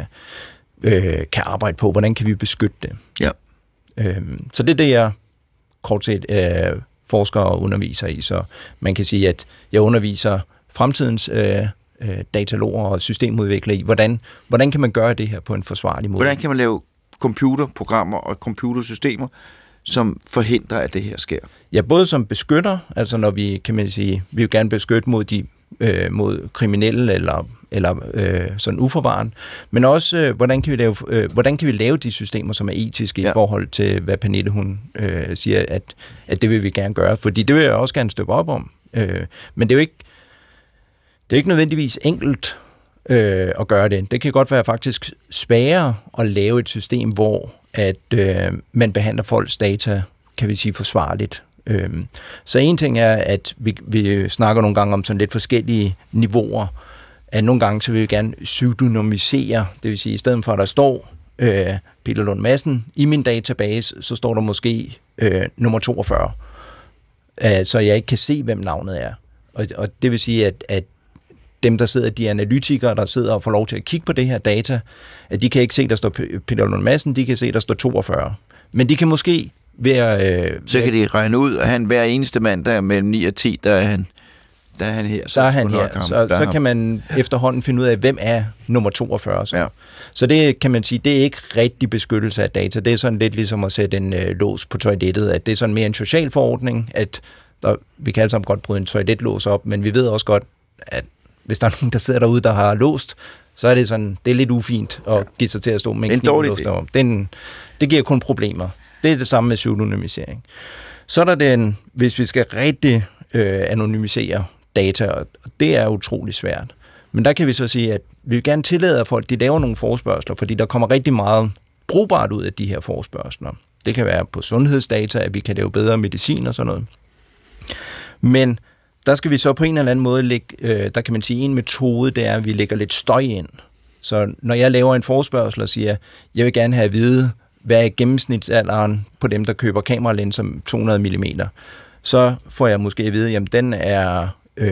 kan arbejde på. Hvordan kan vi beskytte det? Ja. Så det er det, jeg kort set forsker og underviser i. Så man kan sige, at jeg underviser fremtidens dataloger og systemudviklere i, hvordan kan man gøre det her på en forsvarlig måde? Hvordan kan man lave computerprogrammer og computersystemer, som forhindrer, at det her sker? Ja, både som beskytter, altså når vi, kan man sige, vi vil gerne beskytte mod kriminelle eller sådan uforvaren, men også hvordan kan vi lave de systemer, som er etiske i forhold til, hvad Pernille hun siger, at det vil vi gerne gøre, fordi det vil jeg også gerne støtte op om. Men det er jo ikke nødvendigvis enkelt at gøre det. Det kan godt være faktisk sværere at lave et system, hvor at man behandler folks data, kan vi sige, forsvarligt. Så en ting er, at vi snakker nogle gange om sådan lidt forskellige niveauer. At nogle gange så vil vi gerne pseudonymisere, det vil sige, i stedet for at der står Peter Lund Madsen i min database, så står der måske nummer 42. Så jeg ikke kan se, hvem navnet er. Og det vil sige, at dem, der sidder, de analytikere, der sidder og får lov til at kigge på det her data, at de kan ikke se, der står Peter Lund Madsen, de kan se, der står 42. Men de kan måske så kan de regne ud, at hver eneste mand, der er mellem 9 og 10, der er han her. Så kan man efterhånden finde ud af, hvem er nummer 42. Så. Ja. Så det kan man sige, det er ikke rigtig beskyttelse af data. Det er sådan lidt ligesom at sætte en lås på toilettet, at det er sådan mere en social forordning, at vi kan alle sammen godt bryde en toiletlås op, men vi ved også godt, at hvis der er nogen, der sidder derude, der har låst, så er det sådan, det er lidt ufint at give sig til at stå med en kniv om. Det giver kun problemer. Det er det samme med pseudonymisering. Så er der hvis vi skal rigtig anonymisere data, og det er utrolig svært. Men der kan vi så sige, at vi vil gerne tillade, at folk de laver nogle forespørgsler, fordi der kommer rigtig meget brugbart ud af de her forespørgsler. Det kan være på sundhedsdata, at vi kan lave bedre medicin og sådan noget. Men der skal vi så på en eller anden måde lægge, der kan man sige, en metode, det er, at vi lægger lidt støj ind. Så når jeg laver en forespørgsel og siger, jeg vil gerne have at vide, hvad er gennemsnitsalderen på dem, der køber kameralinser 200 mm, så får jeg måske at vide, jamen den er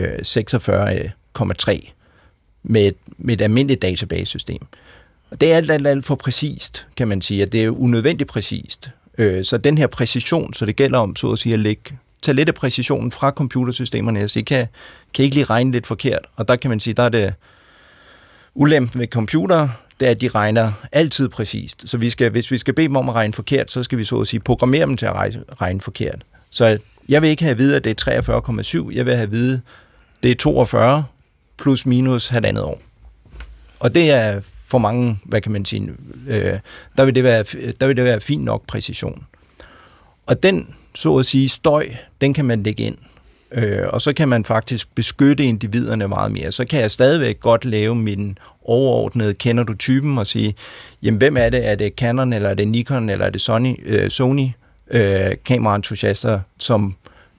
46,3 med et almindeligt database-system. Og det er alt for præcist, kan man sige, at det er unødvendigt præcist. Så den her præcision, så det gælder om, så at sige, at tage lidt af præcisionen fra computersystemerne, så I kan ikke lige regne lidt forkert. Og der kan man sige, der er det ulempen ved computer, det er, at de regner altid præcist. Så hvis vi skal bede dem om at regne forkert, så skal vi så at sige programmere dem til at regne forkert. Så jeg vil ikke have at vide, at det er 43,7. Jeg vil have at vide, det er 42 plus minus halvandet år. Og det er for mange, hvad kan man sige, der vil det være fint nok præcision. Og den, så at sige, støj, den kan man lægge ind. Og så kan man faktisk beskytte individerne meget mere. Så kan jeg stadigvæk godt lave min overordnede, kender du typen, og sige, jamen hvem er det? Er det Canon, eller er det Nikon, eller er det Sony kameraentusiaster, som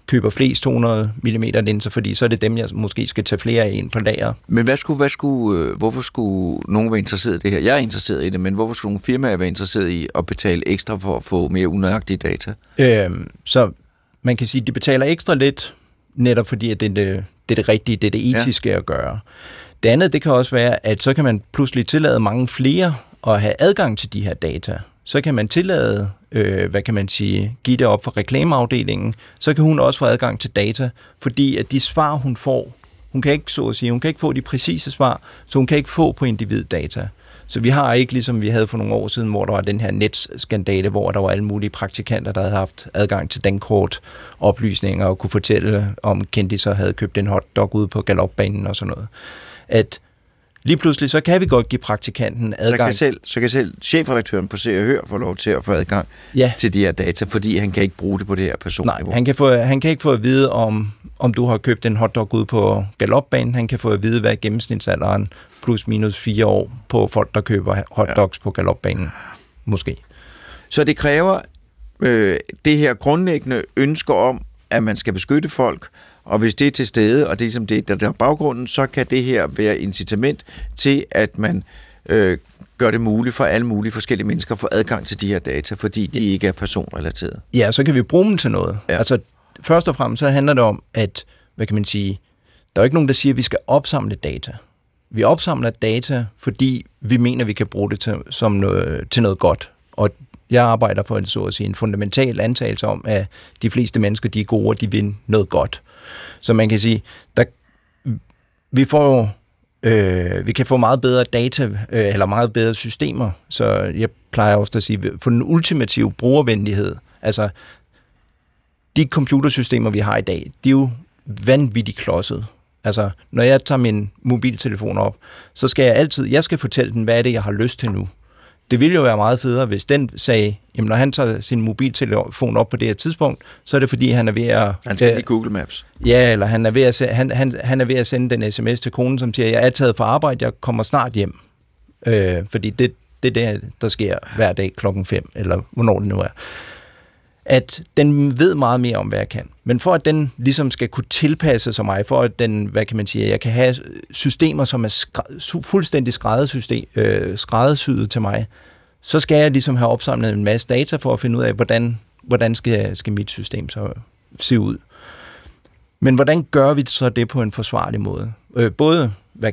køber flest 200 mm linser, fordi så er det dem, jeg måske skal tage flere af ind på lager. Men hvorfor skulle nogen være interesseret i det her? Jeg er interesseret i det, men hvorfor skulle nogle firmaer være interesseret i at betale ekstra for at få mere unøjagtige data? Så man kan sige, at de betaler ekstra lidt, netop fordi at det er det rigtige, det er det etiske at gøre. Det andet, det kan også være, at så kan man pludselig tillade mange flere at have adgang til de her data. Så kan man tillade, give det op for reklameafdelingen, så kan hun også få adgang til data, fordi at de svar, hun får, hun kan ikke få de præcise svar, så hun kan ikke få på individdata. Så vi har ikke, ligesom vi havde for nogle år siden, hvor der var den her netskandale, hvor der var alle mulige praktikanter, der havde haft adgang til dankortoplysninger og kunne fortælle, om kendiser havde købt en hotdog ude på galopbanen og sådan noget. At lige pludselig, så kan vi godt give praktikanten adgang. Så kan selv chefredaktøren på Se og Hør få lov til at få adgang til de her data, fordi han kan ikke bruge det på det her personniveau. Nej, han kan ikke få at vide, om du har købt en hotdog ude på galopbanen. Han kan få at vide, hvad gennemsnitsalderen plus minus 4 år på folk, der køber hotdogs på galopbanen. Måske. Så det kræver det her grundlæggende ønske om, at man skal beskytte folk, og hvis det er til stede, og det er som det, der er baggrunden, så kan det her være incitament til, at man gør det muligt for alle mulige forskellige mennesker at få adgang til de her data, fordi de ikke er personrelaterede. Ja, så kan vi bruge dem til noget. Ja. Altså, først og fremmest så handler det om, at, der er ikke nogen, der siger, at vi skal opsamle data. Vi opsamler data, fordi vi mener, vi kan bruge det til noget godt. Og jeg arbejder for en fundamental antagelse om, at de fleste mennesker, de er gode, og de vil noget godt. Så man kan sige, vi kan få meget bedre data, eller meget bedre systemer. Så jeg plejer ofte at sige, for den ultimative brugervenlighed, altså de computersystemer, vi har i dag, de er jo vanvittigt klodset. Altså, når jeg tager min mobiltelefon op, så skal jeg skal fortælle den, hvad er det, jeg har lyst til nu. Det ville jo være meget federe, hvis den sagde, jamen når han tager sin mobiltelefon op på det her tidspunkt, så er det fordi, han er ved at... Han skal i Google Maps. Ja, eller han er ved at sende den sms til konen, som siger, jeg er taget fra arbejde, jeg kommer snart hjem. Fordi det er det, der sker hver dag 5:00, eller hvornår det nu er. At den ved meget mere om, hvad jeg kan. Men for at den ligesom skal kunne tilpasse sig mig, for at den, jeg kan have systemer, som er fuldstændig skræddersyet til mig, så skal jeg ligesom have opsamlet en masse data for at finde ud af, hvordan skal mit system så se ud. Men hvordan gør vi så det på en forsvarlig måde? Både,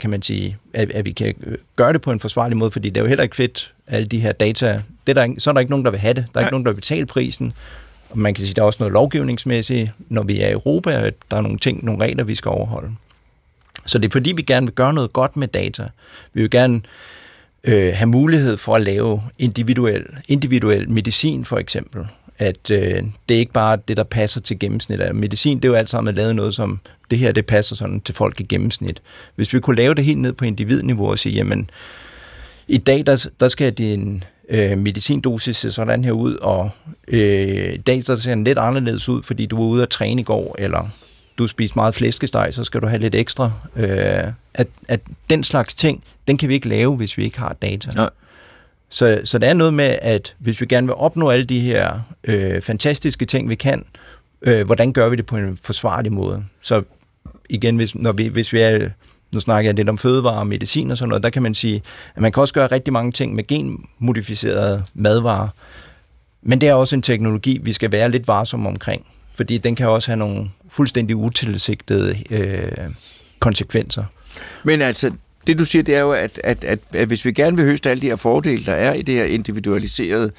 at vi kan gøre det på en forsvarlig måde, fordi det er jo heller ikke fedt, alle de her data, så er der ikke nogen, der vil have det. Der er ikke nogen, der vil betale prisen. Og man kan sige, der er også noget lovgivningsmæssigt, når vi er i Europa, at der er nogle regler, vi skal overholde. Så det er fordi, vi gerne vil gøre noget godt med data. Vi vil gerne have mulighed for at lave individuel medicin, for eksempel. At det er ikke bare det, der passer til gennemsnit. Medicin, det er jo alt sammen lavet noget, som det her, det passer sådan til folk i gennemsnit. Hvis vi kunne lave det helt ned på individniveau og sige, jamen, i dag, der skal din medicindosis se sådan her ud, og i dag så ser den lidt anderledes ud, fordi du var ude at træne i går, eller du spiser meget flæskesteg, så skal du have lidt ekstra. At den slags ting, den kan vi ikke lave, hvis vi ikke har data. Nej. Så det er noget med, at hvis vi gerne vil opnå alle de her fantastiske ting, vi kan, hvordan gør vi det på en forsvarlig måde? Så igen, hvis vi er... Nu snakker jeg lidt om fødevarer og medicin og sådan noget. Der kan man sige, at man kan også gøre rigtig mange ting med genmodificerede madvarer. Men det er også en teknologi, vi skal være lidt varsomme omkring. Fordi den kan også have nogle fuldstændig utilsigtede konsekvenser. Men altså, det du siger, det er jo, at hvis vi gerne vil høste alle de her fordele, der er i det her individualiserede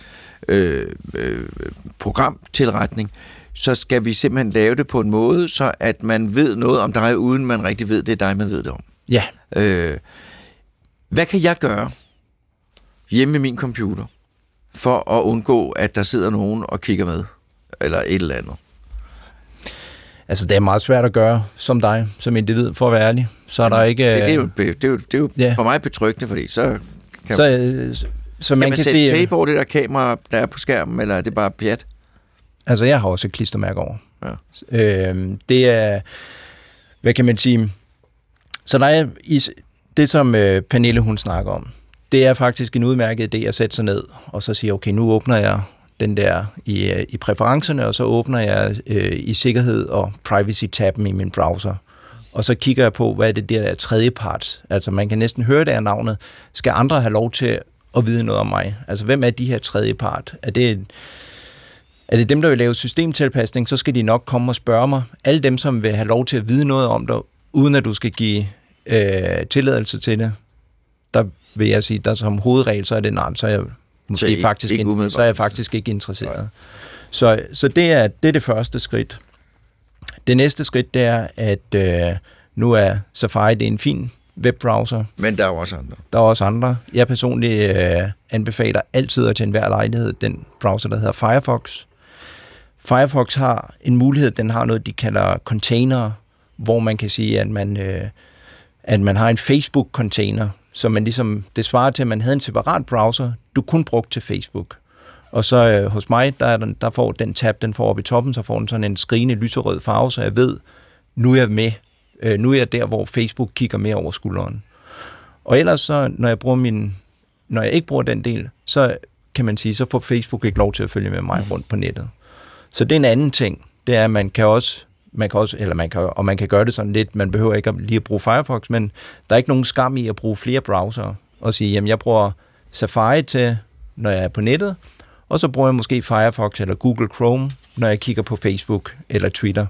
programtilretning, så skal vi simpelthen lave det på en måde, så at man ved noget om dig, uden man rigtig ved, det er dig, man ved det om. Ja. Hvad kan jeg gøre hjemme med min computer, for at undgå, at der sidder nogen og kigger med, eller et eller andet? Altså, det er meget svært at gøre som dig, som individ, for at være ærlig. Så er der ikke... Det er jo for mig betryggende, fordi så kan så man kan sætte tape over det der kamera, der er på skærmen, eller er det bare pjat? Altså, jeg har også et klistermærke over. Ja. Det er... Hvad kan man sige? Så der er det, som Pernille, hun snakker om, det er faktisk en udmærket idé at sætte sig ned, og så sige, okay, nu åbner jeg den der i præferencerne, og så åbner jeg i sikkerhed og privacy-tabben i min browser. Og så kigger jeg på, hvad er det der tredjeparts. Altså man kan næsten høre det af navnet. Skal andre have lov til at vide noget om mig? Altså hvem er de her tredjepart? Er det dem, der vil lave systemtilpasning, så skal de nok komme og spørge mig. Alle dem, som vil have lov til at vide noget om dig, uden at du skal give tilladelse til det, der vil jeg sige, der som hovedregel, så er det nej, så er jeg måske faktisk ikke interesseret. Så det er det første skridt. Det næste skridt, det er, at nu er Safari, det er en fin webbrowser. Men der er også andre. Der er også andre. Jeg personligt anbefaler altid og til enhver lejlighed den browser, der hedder Firefox. Firefox har en mulighed, den har noget, de kalder container, hvor man kan sige, at man har en Facebook-container, så man ligesom, det svarer til, at man havde en separat browser, du kun brugte til Facebook. Og så hos mig, der får den tab, den får oppe i toppen, så får den sådan en skrigende lyserød farve, så jeg ved, nu er jeg med. Nu er jeg der, hvor Facebook kigger mere over skulderen. Og ellers så, når jeg ikke bruger den del, så kan man sige, så får Facebook ikke lov til at følge med mig rundt på nettet. Så det er en anden ting. Det er, at man kan gøre det sådan lidt, man behøver ikke lige at bruge Firefox, men der er ikke nogen skam i at bruge flere browsere og sige, jamen jeg bruger Safari til, når jeg er på nettet, og så bruger jeg måske Firefox eller Google Chrome, når jeg kigger på Facebook eller Twitter.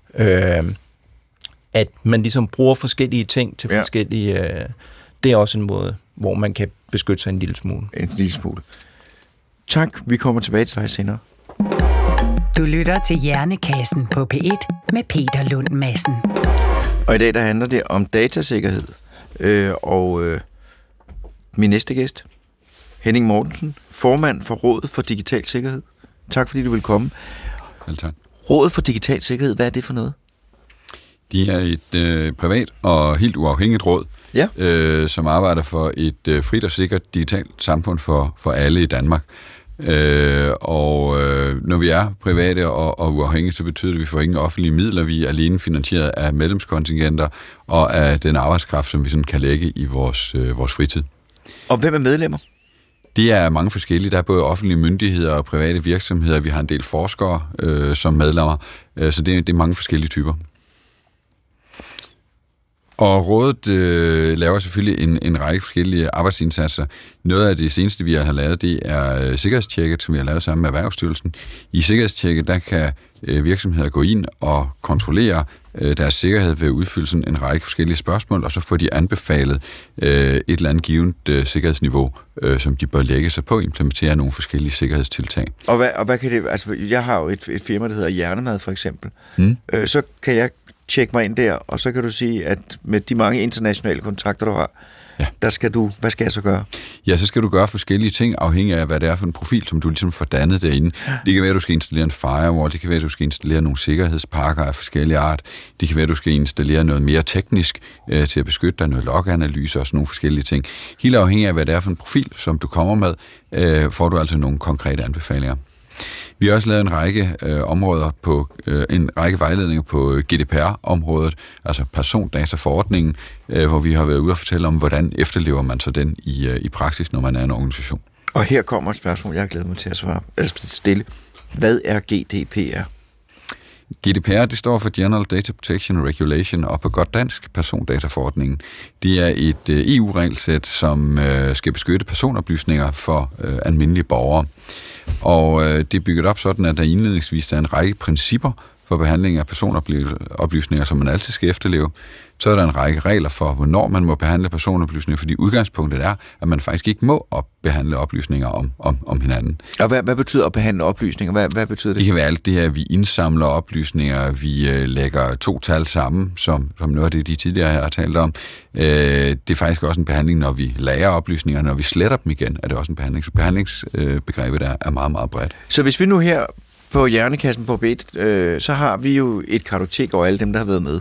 At man ligesom bruger forskellige ting til forskellige... det er også en måde, hvor man kan beskytte sig en lille smule. En lille smule. Tak, vi kommer tilbage til dig senere. Du lytter til Hjernekassen på P1 med Peter Lund Madsen. Og i dag der handler det om datasikkerhed. Min næste gæst, Henning Mortensen, formand for Rådet for Digital Sikkerhed. Tak fordi du vil komme. Selv tak. Rådet for Digital Sikkerhed, hvad er det for noget? De er et privat og helt uafhængigt råd, som arbejder for et frit og sikkert digitalt samfund for alle i Danmark. Når vi er private og uafhængige, så betyder det, at vi får ingen offentlige midler. Vi er alene finansieret af medlemskontingenter og af den arbejdskraft, som vi sådan kan lægge i vores fritid. Og hvem er medlemmer? Det er mange forskellige. Der er både offentlige myndigheder og private virksomheder. Vi har en del forskere som medlemmer, så det er mange forskellige typer. Og rådet laver selvfølgelig en række forskellige arbejdsindsatser. Noget af det seneste, vi har lavet, det er sikkerhedstjekket, som vi har lavet sammen med Erhvervsstyrelsen. I sikkerhedstjekket, der kan virksomheder gå ind og kontrollere deres sikkerhed ved at udfylde sådan en række forskellige spørgsmål, og så får de anbefalet et eller andet givet sikkerhedsniveau, som de bør lægge sig på, implementere nogle forskellige sikkerhedstiltag. Og hvad kan det... Altså, jeg har jo et firma, der hedder Hjernemad, for eksempel. Så kan jeg tjekke mig ind der, og så kan du sige, at med de mange internationale kontakter, du har, hvad skal jeg så gøre? Ja, så skal du gøre forskellige ting, afhængig af, hvad det er for en profil, som du ligesom får dannet derinde. Det kan være, at du skal installere en firewall, det kan være, at du skal installere nogle sikkerhedspakker af forskellige art, det kan være, at du skal installere noget mere teknisk til at beskytte dig, noget loganalyse og sådan nogle forskellige ting. Helt afhængig af, hvad det er for en profil, som du kommer med, får du altså nogle konkrete anbefalinger. Vi har også lavet en række områder en række vejledninger på GDPR-området, altså persondataforordningen, hvor vi har været ude og fortælle om, hvordan efterlever man så den i praksis, når man er en organisation. Og her kommer et spørgsmål, jeg har glædet mig til at stille. Hvad er GDPR? GDPR, det står for General Data Protection Regulation, og på godt dansk persondataforordningen. Det er et EU-regelsæt, som skal beskytte personoplysninger for almindelige borgere. Og det er bygget op sådan, at der indledningsvis er en række principper for behandling af personoplysninger, som man altid skal efterleve. Så er der en række regler for, hvornår man må behandle personoplysninger, fordi udgangspunktet er, at man faktisk ikke må behandle oplysninger om hinanden. Og hvad betyder at behandle oplysninger? Hvad betyder det? Det kan være alt det her, vi indsamler oplysninger, vi lægger 2 tal sammen, som noget af det, de tidligere har talt om. Det er faktisk også en behandling, når vi lagrer oplysninger, når vi sletter dem igen, er det også en behandling. Så behandlingsbegrebet er meget, meget bredt. Så hvis vi nu her på Hjernekassen på P1, så har vi jo et kartotek over alle dem, der har været med.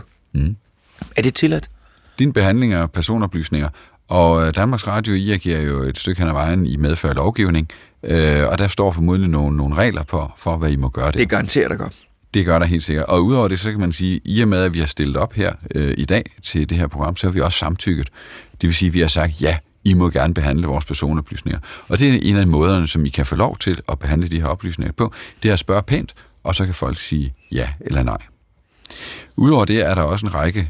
Er det tilladt? Din behandling af personoplysninger, og Danmarks Radio agerer jo et stykke hen ad vejen i medfør af lovgivning, og der står formodentlig nogle regler for, hvad I må gøre det. Det garanterer der godt. Det gør der helt sikkert. Og udover det, så kan man sige, i og med, at vi har stillet op her i dag til det her program, så har vi også samtykket. Det vil sige, at vi har sagt, ja, I må gerne behandle vores personoplysninger. Og det er en af måderne, som I kan få lov til at behandle de her oplysninger på, det er at spørge pænt, og så kan folk sige ja eller nej. Udover det er der også en række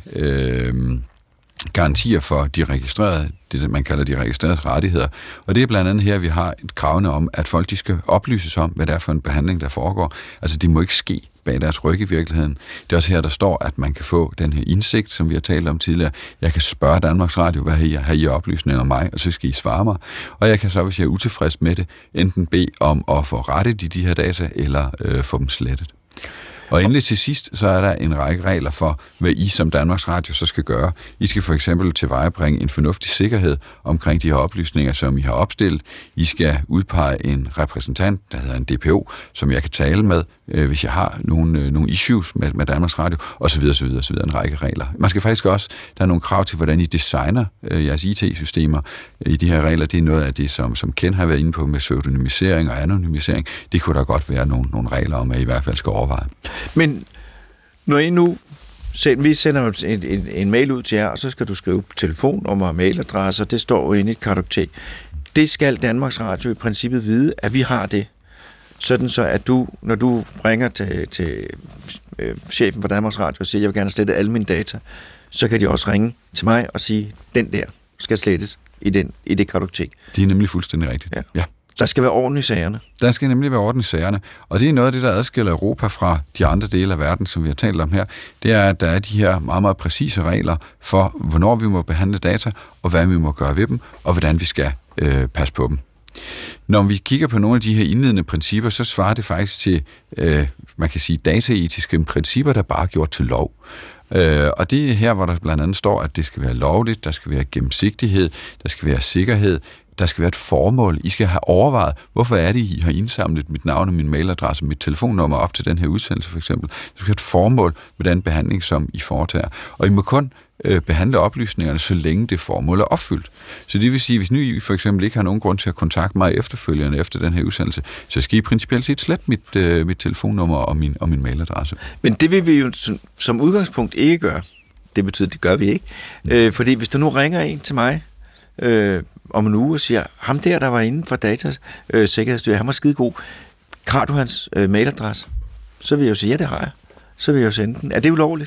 garantier for de registrerede, det man kalder de registrerede rettigheder. Og det er blandt andet her, vi har et kravene om, at folk de skal oplyses om, hvad det er for en behandling, der foregår. Altså, det må ikke ske bag deres ryg i virkeligheden. Det er også her, der står, at man kan få den her indsigt, som vi har talt om tidligere. Jeg kan spørge Danmarks Radio, hvad har I oplysninger om mig, og så skal I svare mig. Og jeg kan så, hvis jeg er utilfreds med det, enten bede om at få rettet i de her data, eller få dem slettet. Og endelig til sidst, så er der en række regler for, hvad I som Danmarks Radio så skal gøre. I skal for eksempel tilvejebringe en fornuftig sikkerhed omkring de her oplysninger, som I har opstillet. I skal udpege en repræsentant, der hedder en DPO, som jeg kan tale med, hvis jeg har nogle issues med Danmarks Radio, osv. En række regler. Man skal faktisk også, der er nogle krav til, hvordan I designer jeres IT-systemer i de her regler. Det er noget af det, som Ken har været inde på med pseudonymisering og anonymisering. Det kunne der godt være nogle regler om, at I i hvert fald skal overveje. Men når I nu vi sender en mail ud til jer, og så skal du skrive telefonnummer og mailadresse, og det står jo inde i et kartotek. Det skal Danmarks Radio i princippet vide, at vi har det. Sådan så, at du, når du ringer til chefen for Danmarks Radio og siger, jeg vil gerne slette alle mine data, så kan de også ringe til mig og sige, den der skal slettes i det kartotek. Det er nemlig fuldstændig rigtigt. Ja. Der skal være orden i sagerne. Der skal nemlig være orden i sagerne. Og det er noget af det, der adskiller Europa fra de andre dele af verden, som vi har talt om her. Det er, at der er de her meget, meget præcise regler for, hvornår vi må behandle data, og hvad vi må gøre ved dem, og hvordan vi skal passe på dem. Når vi kigger på nogle af de her indledende principper, så svarer det faktisk til, man kan sige, dataetiske principper, der bare er gjort til lov. Og det er her, hvor der blandt andet står, at det skal være lovligt, der skal være gennemsigtighed, der skal være sikkerhed, der skal være et formål. I skal have overvejet, hvorfor er det, I har indsamlet mit navn og min mailadresse, mit telefonnummer op til den her udsendelse for eksempel. Der skal være et formål med den behandling, som I foretager. Og I må kun behandle oplysningerne, så længe det formål er opfyldt. Så det vil sige, hvis nu I for eksempel ikke har nogen grund til at kontakte mig efterfølgende efter den her udsendelse, så skal I principielt set slette mit telefonnummer og min mailadresse. Men det vil vi jo som udgangspunkt ikke gøre. Det betyder, det gør vi ikke. Fordi hvis der nu ringer en til mig om en uge og siger, ham der var inde for datasikkerhedsstyr, han var skide god. Har du hans mailadresse? Så vil jeg jo sige, ja, det har jeg. Så vil jeg jo sende den. Er det ulovligt?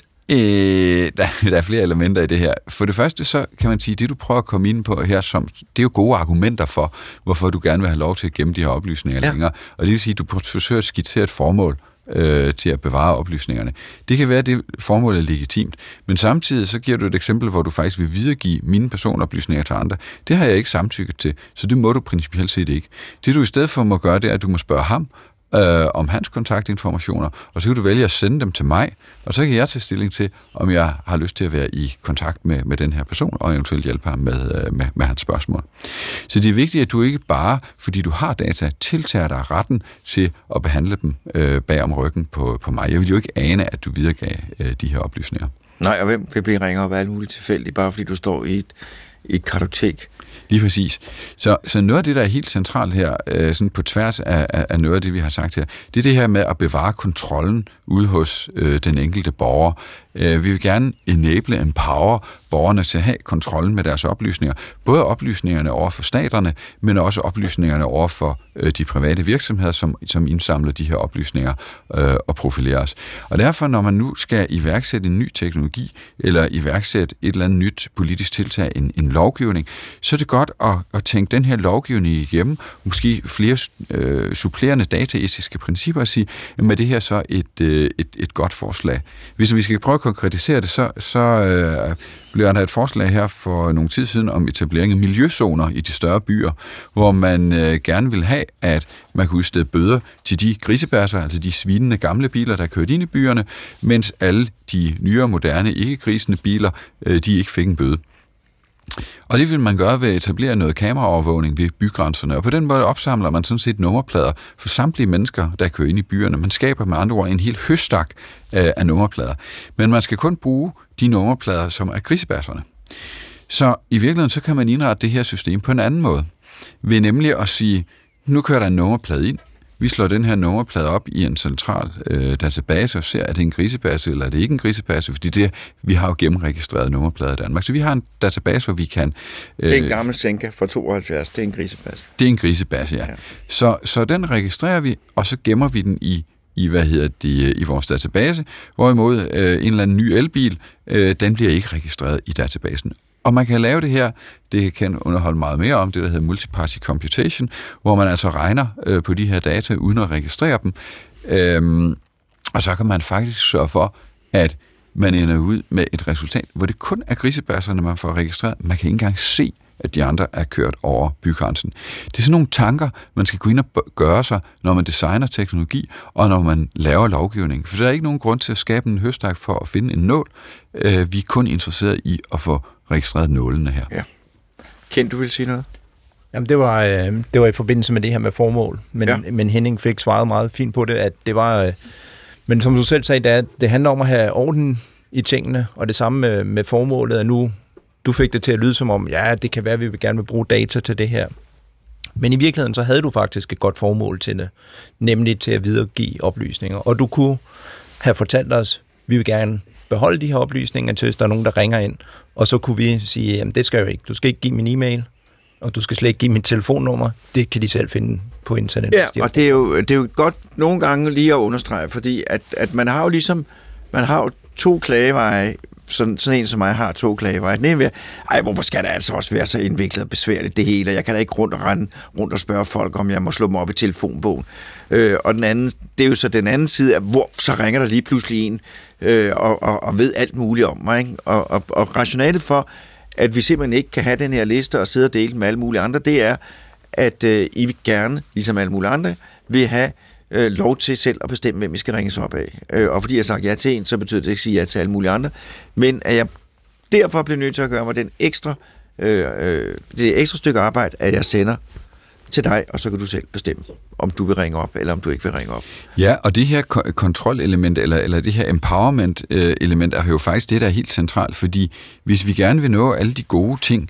Der er flere elementer i det her. For det første, så kan man sige, det du prøver at komme ind på her, det er jo gode argumenter for, hvorfor du gerne vil have lov til at gemme de her oplysninger længere. Og det vil sige, at du forsøger at skitsere et formål til at bevare oplysningerne. Det kan være, at det formål er legitimt, men samtidig så giver du et eksempel, hvor du faktisk vil videregive mine personoplysninger til andre. Det har jeg ikke samtykket til, så det må du principielt set ikke. Det du i stedet for må gøre, det er, at du må spørge ham om hans kontaktinformationer, og så kan du vælge at sende dem til mig, og så kan jeg tage stilling til, om jeg har lyst til at være i kontakt med den her person, og eventuelt hjælpe ham med hans spørgsmål. Så det er vigtigt, at du ikke bare, fordi du har data, tiltager dig retten til at behandle dem bag om ryggen på mig. Jeg vil jo ikke ane, at du videregav de her oplysninger. Nej, og hvem vil blive ringet op af alt muligt tilfældigt, bare fordi du står i et kartotek? Lige præcis. Så noget af det, der er helt centralt her, sådan på tværs af noget af det, vi har sagt her, det er det her med at bevare kontrollen ude hos den enkelte borger. Vi vil gerne empower borgerne til at have kontrollen med deres oplysninger. Både oplysningerne over for staterne, men også oplysningerne over for de private virksomheder, som indsamler de her oplysninger og profileres. Og derfor, når man nu skal iværksætte en ny teknologi, eller iværksætte et eller andet nyt politisk tiltag, en lovgivning, så er det godt at tænke den her lovgivning igennem, måske flere supplerende dataetiske principper, og sige, med det her så et godt forslag. Hvis vi skal prøve at konkretisere det, så bliver der et forslag her for nogle tid siden om etablering af miljøzoner i de større byer, hvor man gerne vil have, at man kan udstede bøder til de grisebærser, altså de svinende gamle biler, der kører ind i byerne, mens alle de nyere, moderne, ikke-grisende biler, de ikke fik en bøde. Og det vil man gøre ved at etablere noget kameraovervågning ved bygrænserne, og på den måde opsamler man sådan set nummerplader for samtlige mennesker, der kører ind i byerne. Man skaber med andre ord en hel høstak af nummerplader, men man skal kun bruge de nummerplader, som er grisebærserne. Så i virkeligheden så kan man indrette det her system på en anden måde, ved nemlig at sige, nu kører der en nummerplade ind, Vi slår den her nummerplade op i en central database og ser, er det en grisebasse, eller er det ikke en grisebasse, fordi vi har jo gennemregistreret nummerplader i Danmark. Så vi har en database, hvor vi kan... det er en gammel Senka fra 72, det er en grisebasse. Det er en grisebasse, ja. Så den registrerer vi, og så gemmer vi den i vores database, hvorimod en eller anden ny elbil, den bliver ikke registreret i databasen. Og man kan lave det her, det kan underholde meget mere om, det der hedder multiparty computation, hvor man altså regner på de her data uden at registrere dem. Og så kan man faktisk sørge for, at man ender ud med et resultat, hvor det kun er grisebasserne, man får registreret. Man kan ikke engang se, at de andre er kørt over bygrænsen. Det er sådan nogle tanker, man skal gå ind og gøre sig, når man designer teknologi, og når man laver lovgivning. For der er ikke nogen grund til at skabe en høstak for at finde en nål. Vi er kun interesseret i at få registreret nålene her. Ja. Kent, du vil sige noget? Jamen, det var i forbindelse med det her med formål, men Henning fik svaret meget fint på det, at det var... men som du selv sagde, det handler om at have orden i tingene, og det samme med formålet, at nu du fik det til at lyde som om, ja, det kan være, at vi gerne vil bruge data til det her. Men i virkeligheden, så havde du faktisk et godt formål til det, nemlig til at videregive oplysninger. Og du kunne have fortalt os, vi vil gerne beholde de her oplysninger, til hvis der er nogen, der ringer ind. Og så kunne vi sige, jamen det skal jeg jo ikke. Du skal ikke give min e-mail, og du skal slet ikke give mit telefonnummer. Det kan de selv finde på internet. Ja, og det er jo godt nogle gange lige at understrege, fordi at man har jo ligesom, man har jo 2 klageveje. Sådan en som mig har 2 klageveje. Den ene vil, hvorfor skal det altså også være så indviklet og besværligt det hele? Jeg kan da ikke rundt og spørge folk, om jeg må slå mig op i telefonbogen. Og den anden, det er jo så den anden side, hvor så ringer der lige pludselig en og ved alt muligt om mig. Ikke? Og rationalet for, at vi simpelthen ikke kan have den her liste og sidde og dele med alle mulige andre, det er, at I vil gerne, ligesom alle mulige andre, vil have lov til selv at bestemme, hvem I skal ringes op af. Og fordi jeg har sagt ja til en, så betyder det ikke at sige ja til alle mulige andre. Men at jeg derfor bliver nødt til at gøre mig det ekstra stykke arbejde, at jeg sender til dig, og så kan du selv bestemme, om du vil ringe op, eller om du ikke vil ringe op. Ja, og det her kontrolelement, eller det her empowerment-element, er jo faktisk det, der er helt centralt, fordi hvis vi gerne vil nå alle de gode ting,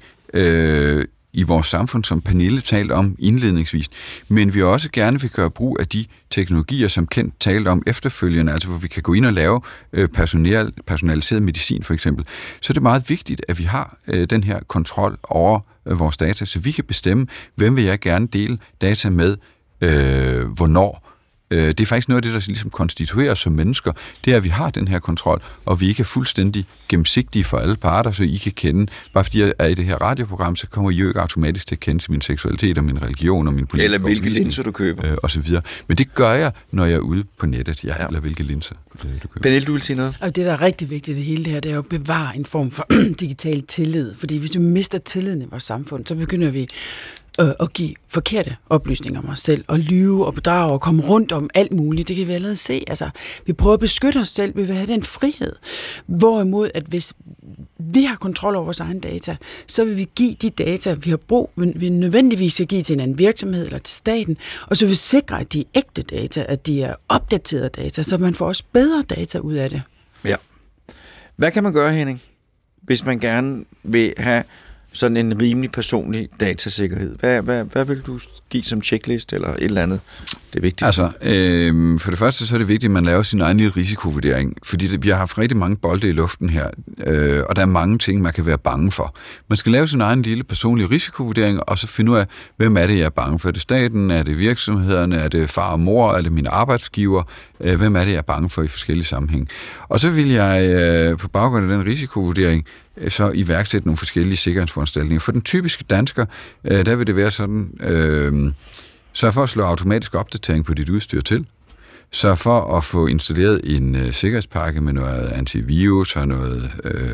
i vores samfund, som Pernille talte om indledningsvis, men vi også gerne vil gøre brug af de teknologier, som Kent talte om efterfølgende, altså hvor vi kan gå ind og lave personaliseret medicin for eksempel, så er det meget vigtigt, at vi har den her kontrol over vores data, så vi kan bestemme, hvem vil jeg gerne dele data med, hvornår. Det er faktisk noget af det, der ligesom konstituerer os som mennesker, det er, at vi har den her kontrol, og vi ikke er fuldstændig gennemsigtige for alle parter, så I kan kende, bare fordi jeg er i det her radioprogram, så kommer I jo ikke automatisk til at kende til min seksualitet og min religion og min politiske eller hvilke linser du køber. Og så videre. Men det gør jeg, når jeg er ude på nettet, eller hvilke linser du køber. Pernille, du vil sige noget? Og det, der er rigtig vigtigt i det hele det her, det er at bevare en form for digital tillid, fordi hvis vi mister tilliden i vores samfund, så begynder vi at give forkerte oplysninger om os selv, og lyve og bedrage og komme rundt om alt muligt. Det kan vi allerede se. Altså, vi prøver at beskytte os selv, vi vil have den frihed. Hvorimod, at hvis vi har kontrol over vores egen data, så vil vi give de data, vi har brug, vi nødvendigvis skal give til en anden virksomhed eller til staten, og så vil vi sikre, at de er ægte data, at de er opdaterede data, så man får også bedre data ud af det. Ja. Hvad kan man gøre, Henning, hvis man gerne vil have sådan en rimelig personlig datasikkerhed? Hvad vil du give som checklist eller et eller andet? Det er vigtigt. Altså, for det første så er det vigtigt, at man laver sin egen lille risikovurdering, fordi vi har haft rigtig mange bolde i luften her, og der er mange ting, man kan være bange for. Man skal lave sin egen lille personlige risikovurdering, og så finde ud af, hvem er det, jeg er bange for? Er det staten? Er det virksomhederne? Er det far og mor? Er det mine arbejdsgiver? Hvem er det, jeg er bange for i forskellige sammenhæng? Og så vil jeg på baggrund af den risikovurdering så iværksætte nogle forskellige sikkerhedsforanstaltninger. For den typiske dansker, der vil det være sådan, sørg for at slå automatisk opdatering på dit udstyr til. Sørg for at få installeret en sikkerhedspakke med noget antivirus og noget,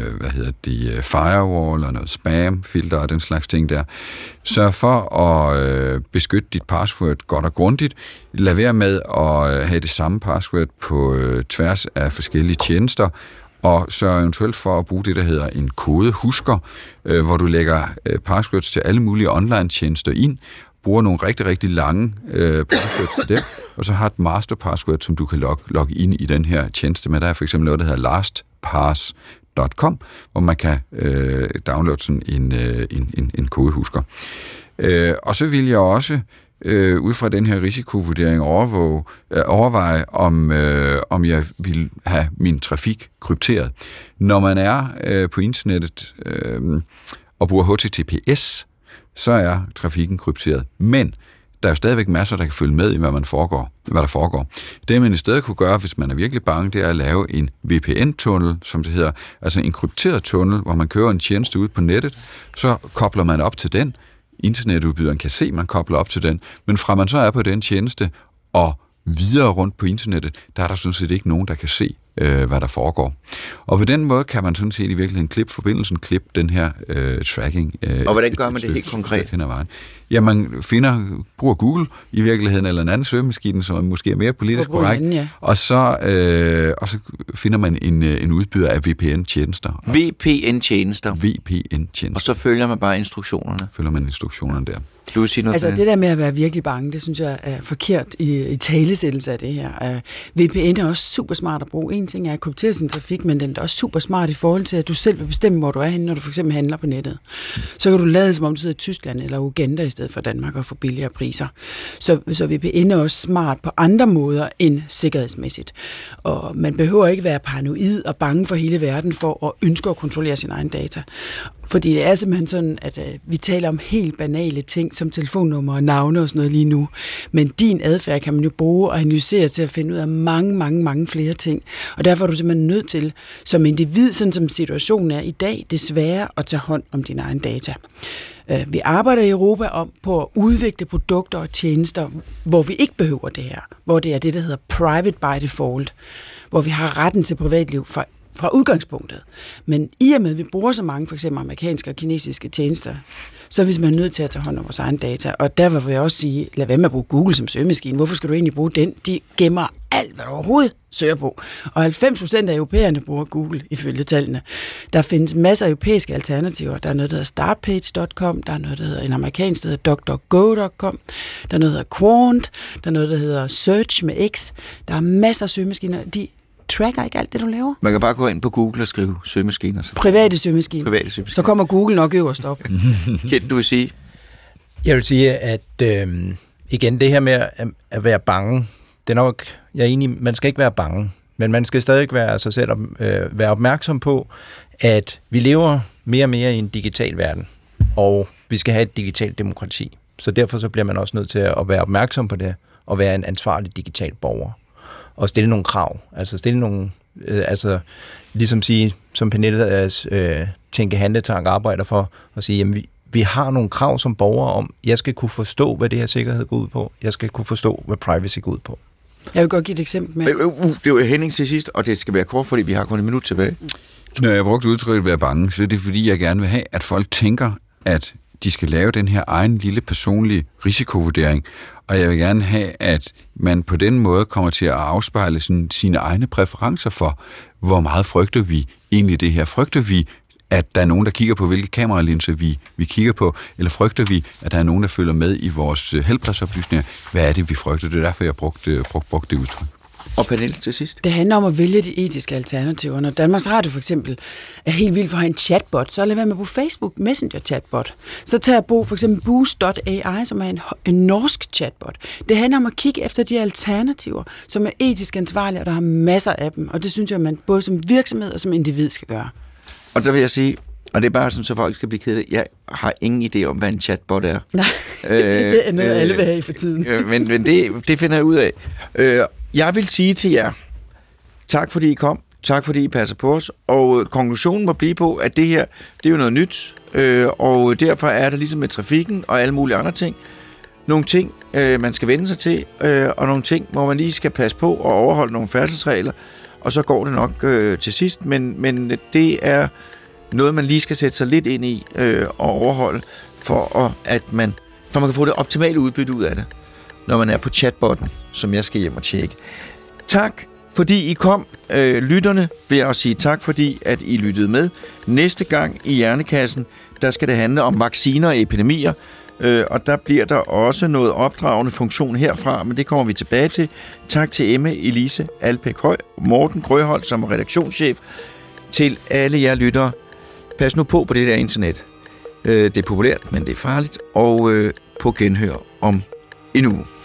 firewall og noget spamfilter og den slags ting der. Sørg for at beskytte dit password godt og grundigt. Lad være med at have det samme password på tværs af forskellige tjenester, og så eventuelt for at bruge det, der hedder en kodehusker, hvor du lægger passwords til alle mulige online-tjenester ind, bruger nogle rigtig, rigtig lange passwords til dem, og så har et master password, som du kan logge ind i den her tjeneste med. Der er for eksempel noget, der hedder lastpass.com, hvor man kan downloade sådan en kodehusker. Og så vil jeg også ud fra den her risikovurdering overveje, om jeg vil have min trafik krypteret. Når man er på internettet og bruger HTTPS, så er trafikken krypteret. Men der er jo stadigvæk masser, der kan følge med i, hvad der foregår. Det, man i stedet kunne gøre, hvis man er virkelig bange, det er at lave en VPN-tunnel, som det hedder, altså en krypteret tunnel, hvor man kører en tjeneste ud på nettet, så kobler man op til den. Internetudbyderen kan se, at man kobler op til den, men fra man så er på den tjeneste og videre rundt på internettet, der er der sådan set ikke nogen, der kan se, hvad der foregår. Og på den måde kan man sådan set i virkeligheden klippe den her tracking. Og hvordan gør man det helt konkret? Hen ad vejen. Ja, man bruger Google i virkeligheden, eller en anden søgemaskine, som måske er mere politisk korrekt, og så finder man en udbyder af VPN-tjenester. VPN-tjenester. Og så følger man bare instruktionerne. Der. Du vil sige noget altså det der med at være virkelig bange, det synes jeg er forkert i talesættelse af det her. VPN er også super smart at bruge. En ting er at kryptere sin trafik, men den er også super smart i forhold til, at du selv vil bestemme, hvor du er henne, når du for eksempel handler på nettet. Så kan du lade, som om du sidder i Tyskland eller Uganda i stedet for Danmark og få billigere priser. Så VPN er også smart på andre måder end sikkerhedsmæssigt. Og man behøver ikke være paranoid og bange for hele verden for at ønske at kontrollere sin egen data. Fordi det er simpelthen sådan, at vi taler om helt banale ting, som telefonnummer og navne og sådan noget lige nu. Men din adfærd kan man jo bruge og analysere til at finde ud af mange flere ting. Og derfor er du simpelthen nødt til, som individ, sådan som situationen er i dag, desværre at tage hånd om dine egne data. Vi arbejder i Europa på at udvikle produkter og tjenester, hvor vi ikke behøver det her. Hvor det er det, der hedder private by default. Hvor vi har retten til privatliv fra udgangspunktet. Men i og med, at vi bruger så mange, for eksempel amerikanske og kinesiske tjenester, så er vi simpelthen nødt til at tage hånd om vores egen data. Og derfor vil jeg også sige, lad være med at bruge Google som søgemaskine. Hvorfor skal du egentlig bruge den? De gemmer alt, hvad du overhovedet søger på. Og 90% af europæerne bruger Google, ifølge tallene. Der findes masser af europæiske alternativer. Der er noget, der hedder startpage.com, der er noget, der hedder en amerikansk, der hedder DuckDuckGo.com, der er noget, der hedder Quant, der er noget, der hedder Search med X. Der er masser af søgemaskiner. De tracker ikke alt det, du laver. Man kan bare gå ind på Google og skrive søgemaskiner. Private søgemaskiner. Så kommer Google nok øverst op. Kent, du vil sige? Jeg vil sige, at igen, det her med at være bange, det er nok, jeg er enig, man skal ikke være bange, men man skal stadig være sig selv være opmærksom på, at vi lever mere og mere i en digital verden, og vi skal have et digitalt demokrati. Så derfor så bliver man også nødt til at være opmærksom på det, og være en ansvarlig digital borger. Og stille nogle krav. Altså stille nogle, ligesom sige, som Pernille Tænke Handletank arbejder for, at sige, jamen vi har nogle krav som borgere om, jeg skal kunne forstå, hvad det her sikkerhed går ud på. Jeg skal kunne forstå, hvad privacy går ud på. Jeg vil godt give et eksempel med. Det var Henning til sidst, og det skal være kort, fordi vi har kun et minut tilbage. Når jeg brugte udtrykket at være bange, så er det fordi, jeg gerne vil have, at folk tænker, at de skal lave den her egen lille personlige risikovurdering, og jeg vil gerne have, at man på den måde kommer til at afspejle sine egne præferencer for, hvor meget frygter vi egentlig det her. Frygter vi, at der er nogen, der kigger på, hvilke kameralinser vi kigger på, eller frygter vi, at der er nogen, der følger med i vores helbredsoplysninger? Hvad er det, vi frygter? Det er derfor, jeg brugte det udtryk. Og Pernille til sidst? Det handler om at vælge de etiske alternativer. Når Danmarks Radio for eksempel er helt vildt for at have en chatbot, så lad være med at bruge Facebook Messenger chatbot. Så tager jeg brug for eksempel Boost.ai, som er en norsk chatbot. Det handler om at kigge efter de alternativer, som er etisk ansvarlige, og der har masser af dem. Og det synes jeg, man både som virksomhed og som individ skal gøre. Og der vil jeg sige, og det er bare sådan, så folk skal blive kedelige. Jeg har ingen idé om, hvad en chatbot er. Nej, det er noget, alle vil have for tiden. Men det finder jeg ud af. Jeg vil sige til jer, tak fordi I kom, tak fordi I passer på os, og konklusionen må blive på, at det her, det er jo noget nyt, og derfor er der ligesom med trafikken og alle mulige andre ting, nogle ting, man skal vende sig til, og nogle ting, hvor man lige skal passe på og overholde nogle færdselsregler, og så går det nok til sidst, men det er noget, man lige skal sætte sig lidt ind i og overholde, for man kan få det optimale udbytte ud af det, når man er på chatbotten, som jeg skal hjem og tjekke. Tak, fordi I kom. Lytterne vil jeg også sige tak, fordi at I lyttede med. Næste gang i Hjernekassen, der skal det handle om vacciner og epidemier, og der bliver der også noget opdragende funktion herfra, men det kommer vi tilbage til. Tak til Emme Elise Alpæk Høj, Morten Grøholt som redaktionschef, til alle jer lyttere. Pas nu på det der internet. Det er populært, men det er farligt, og på genhør om en uge.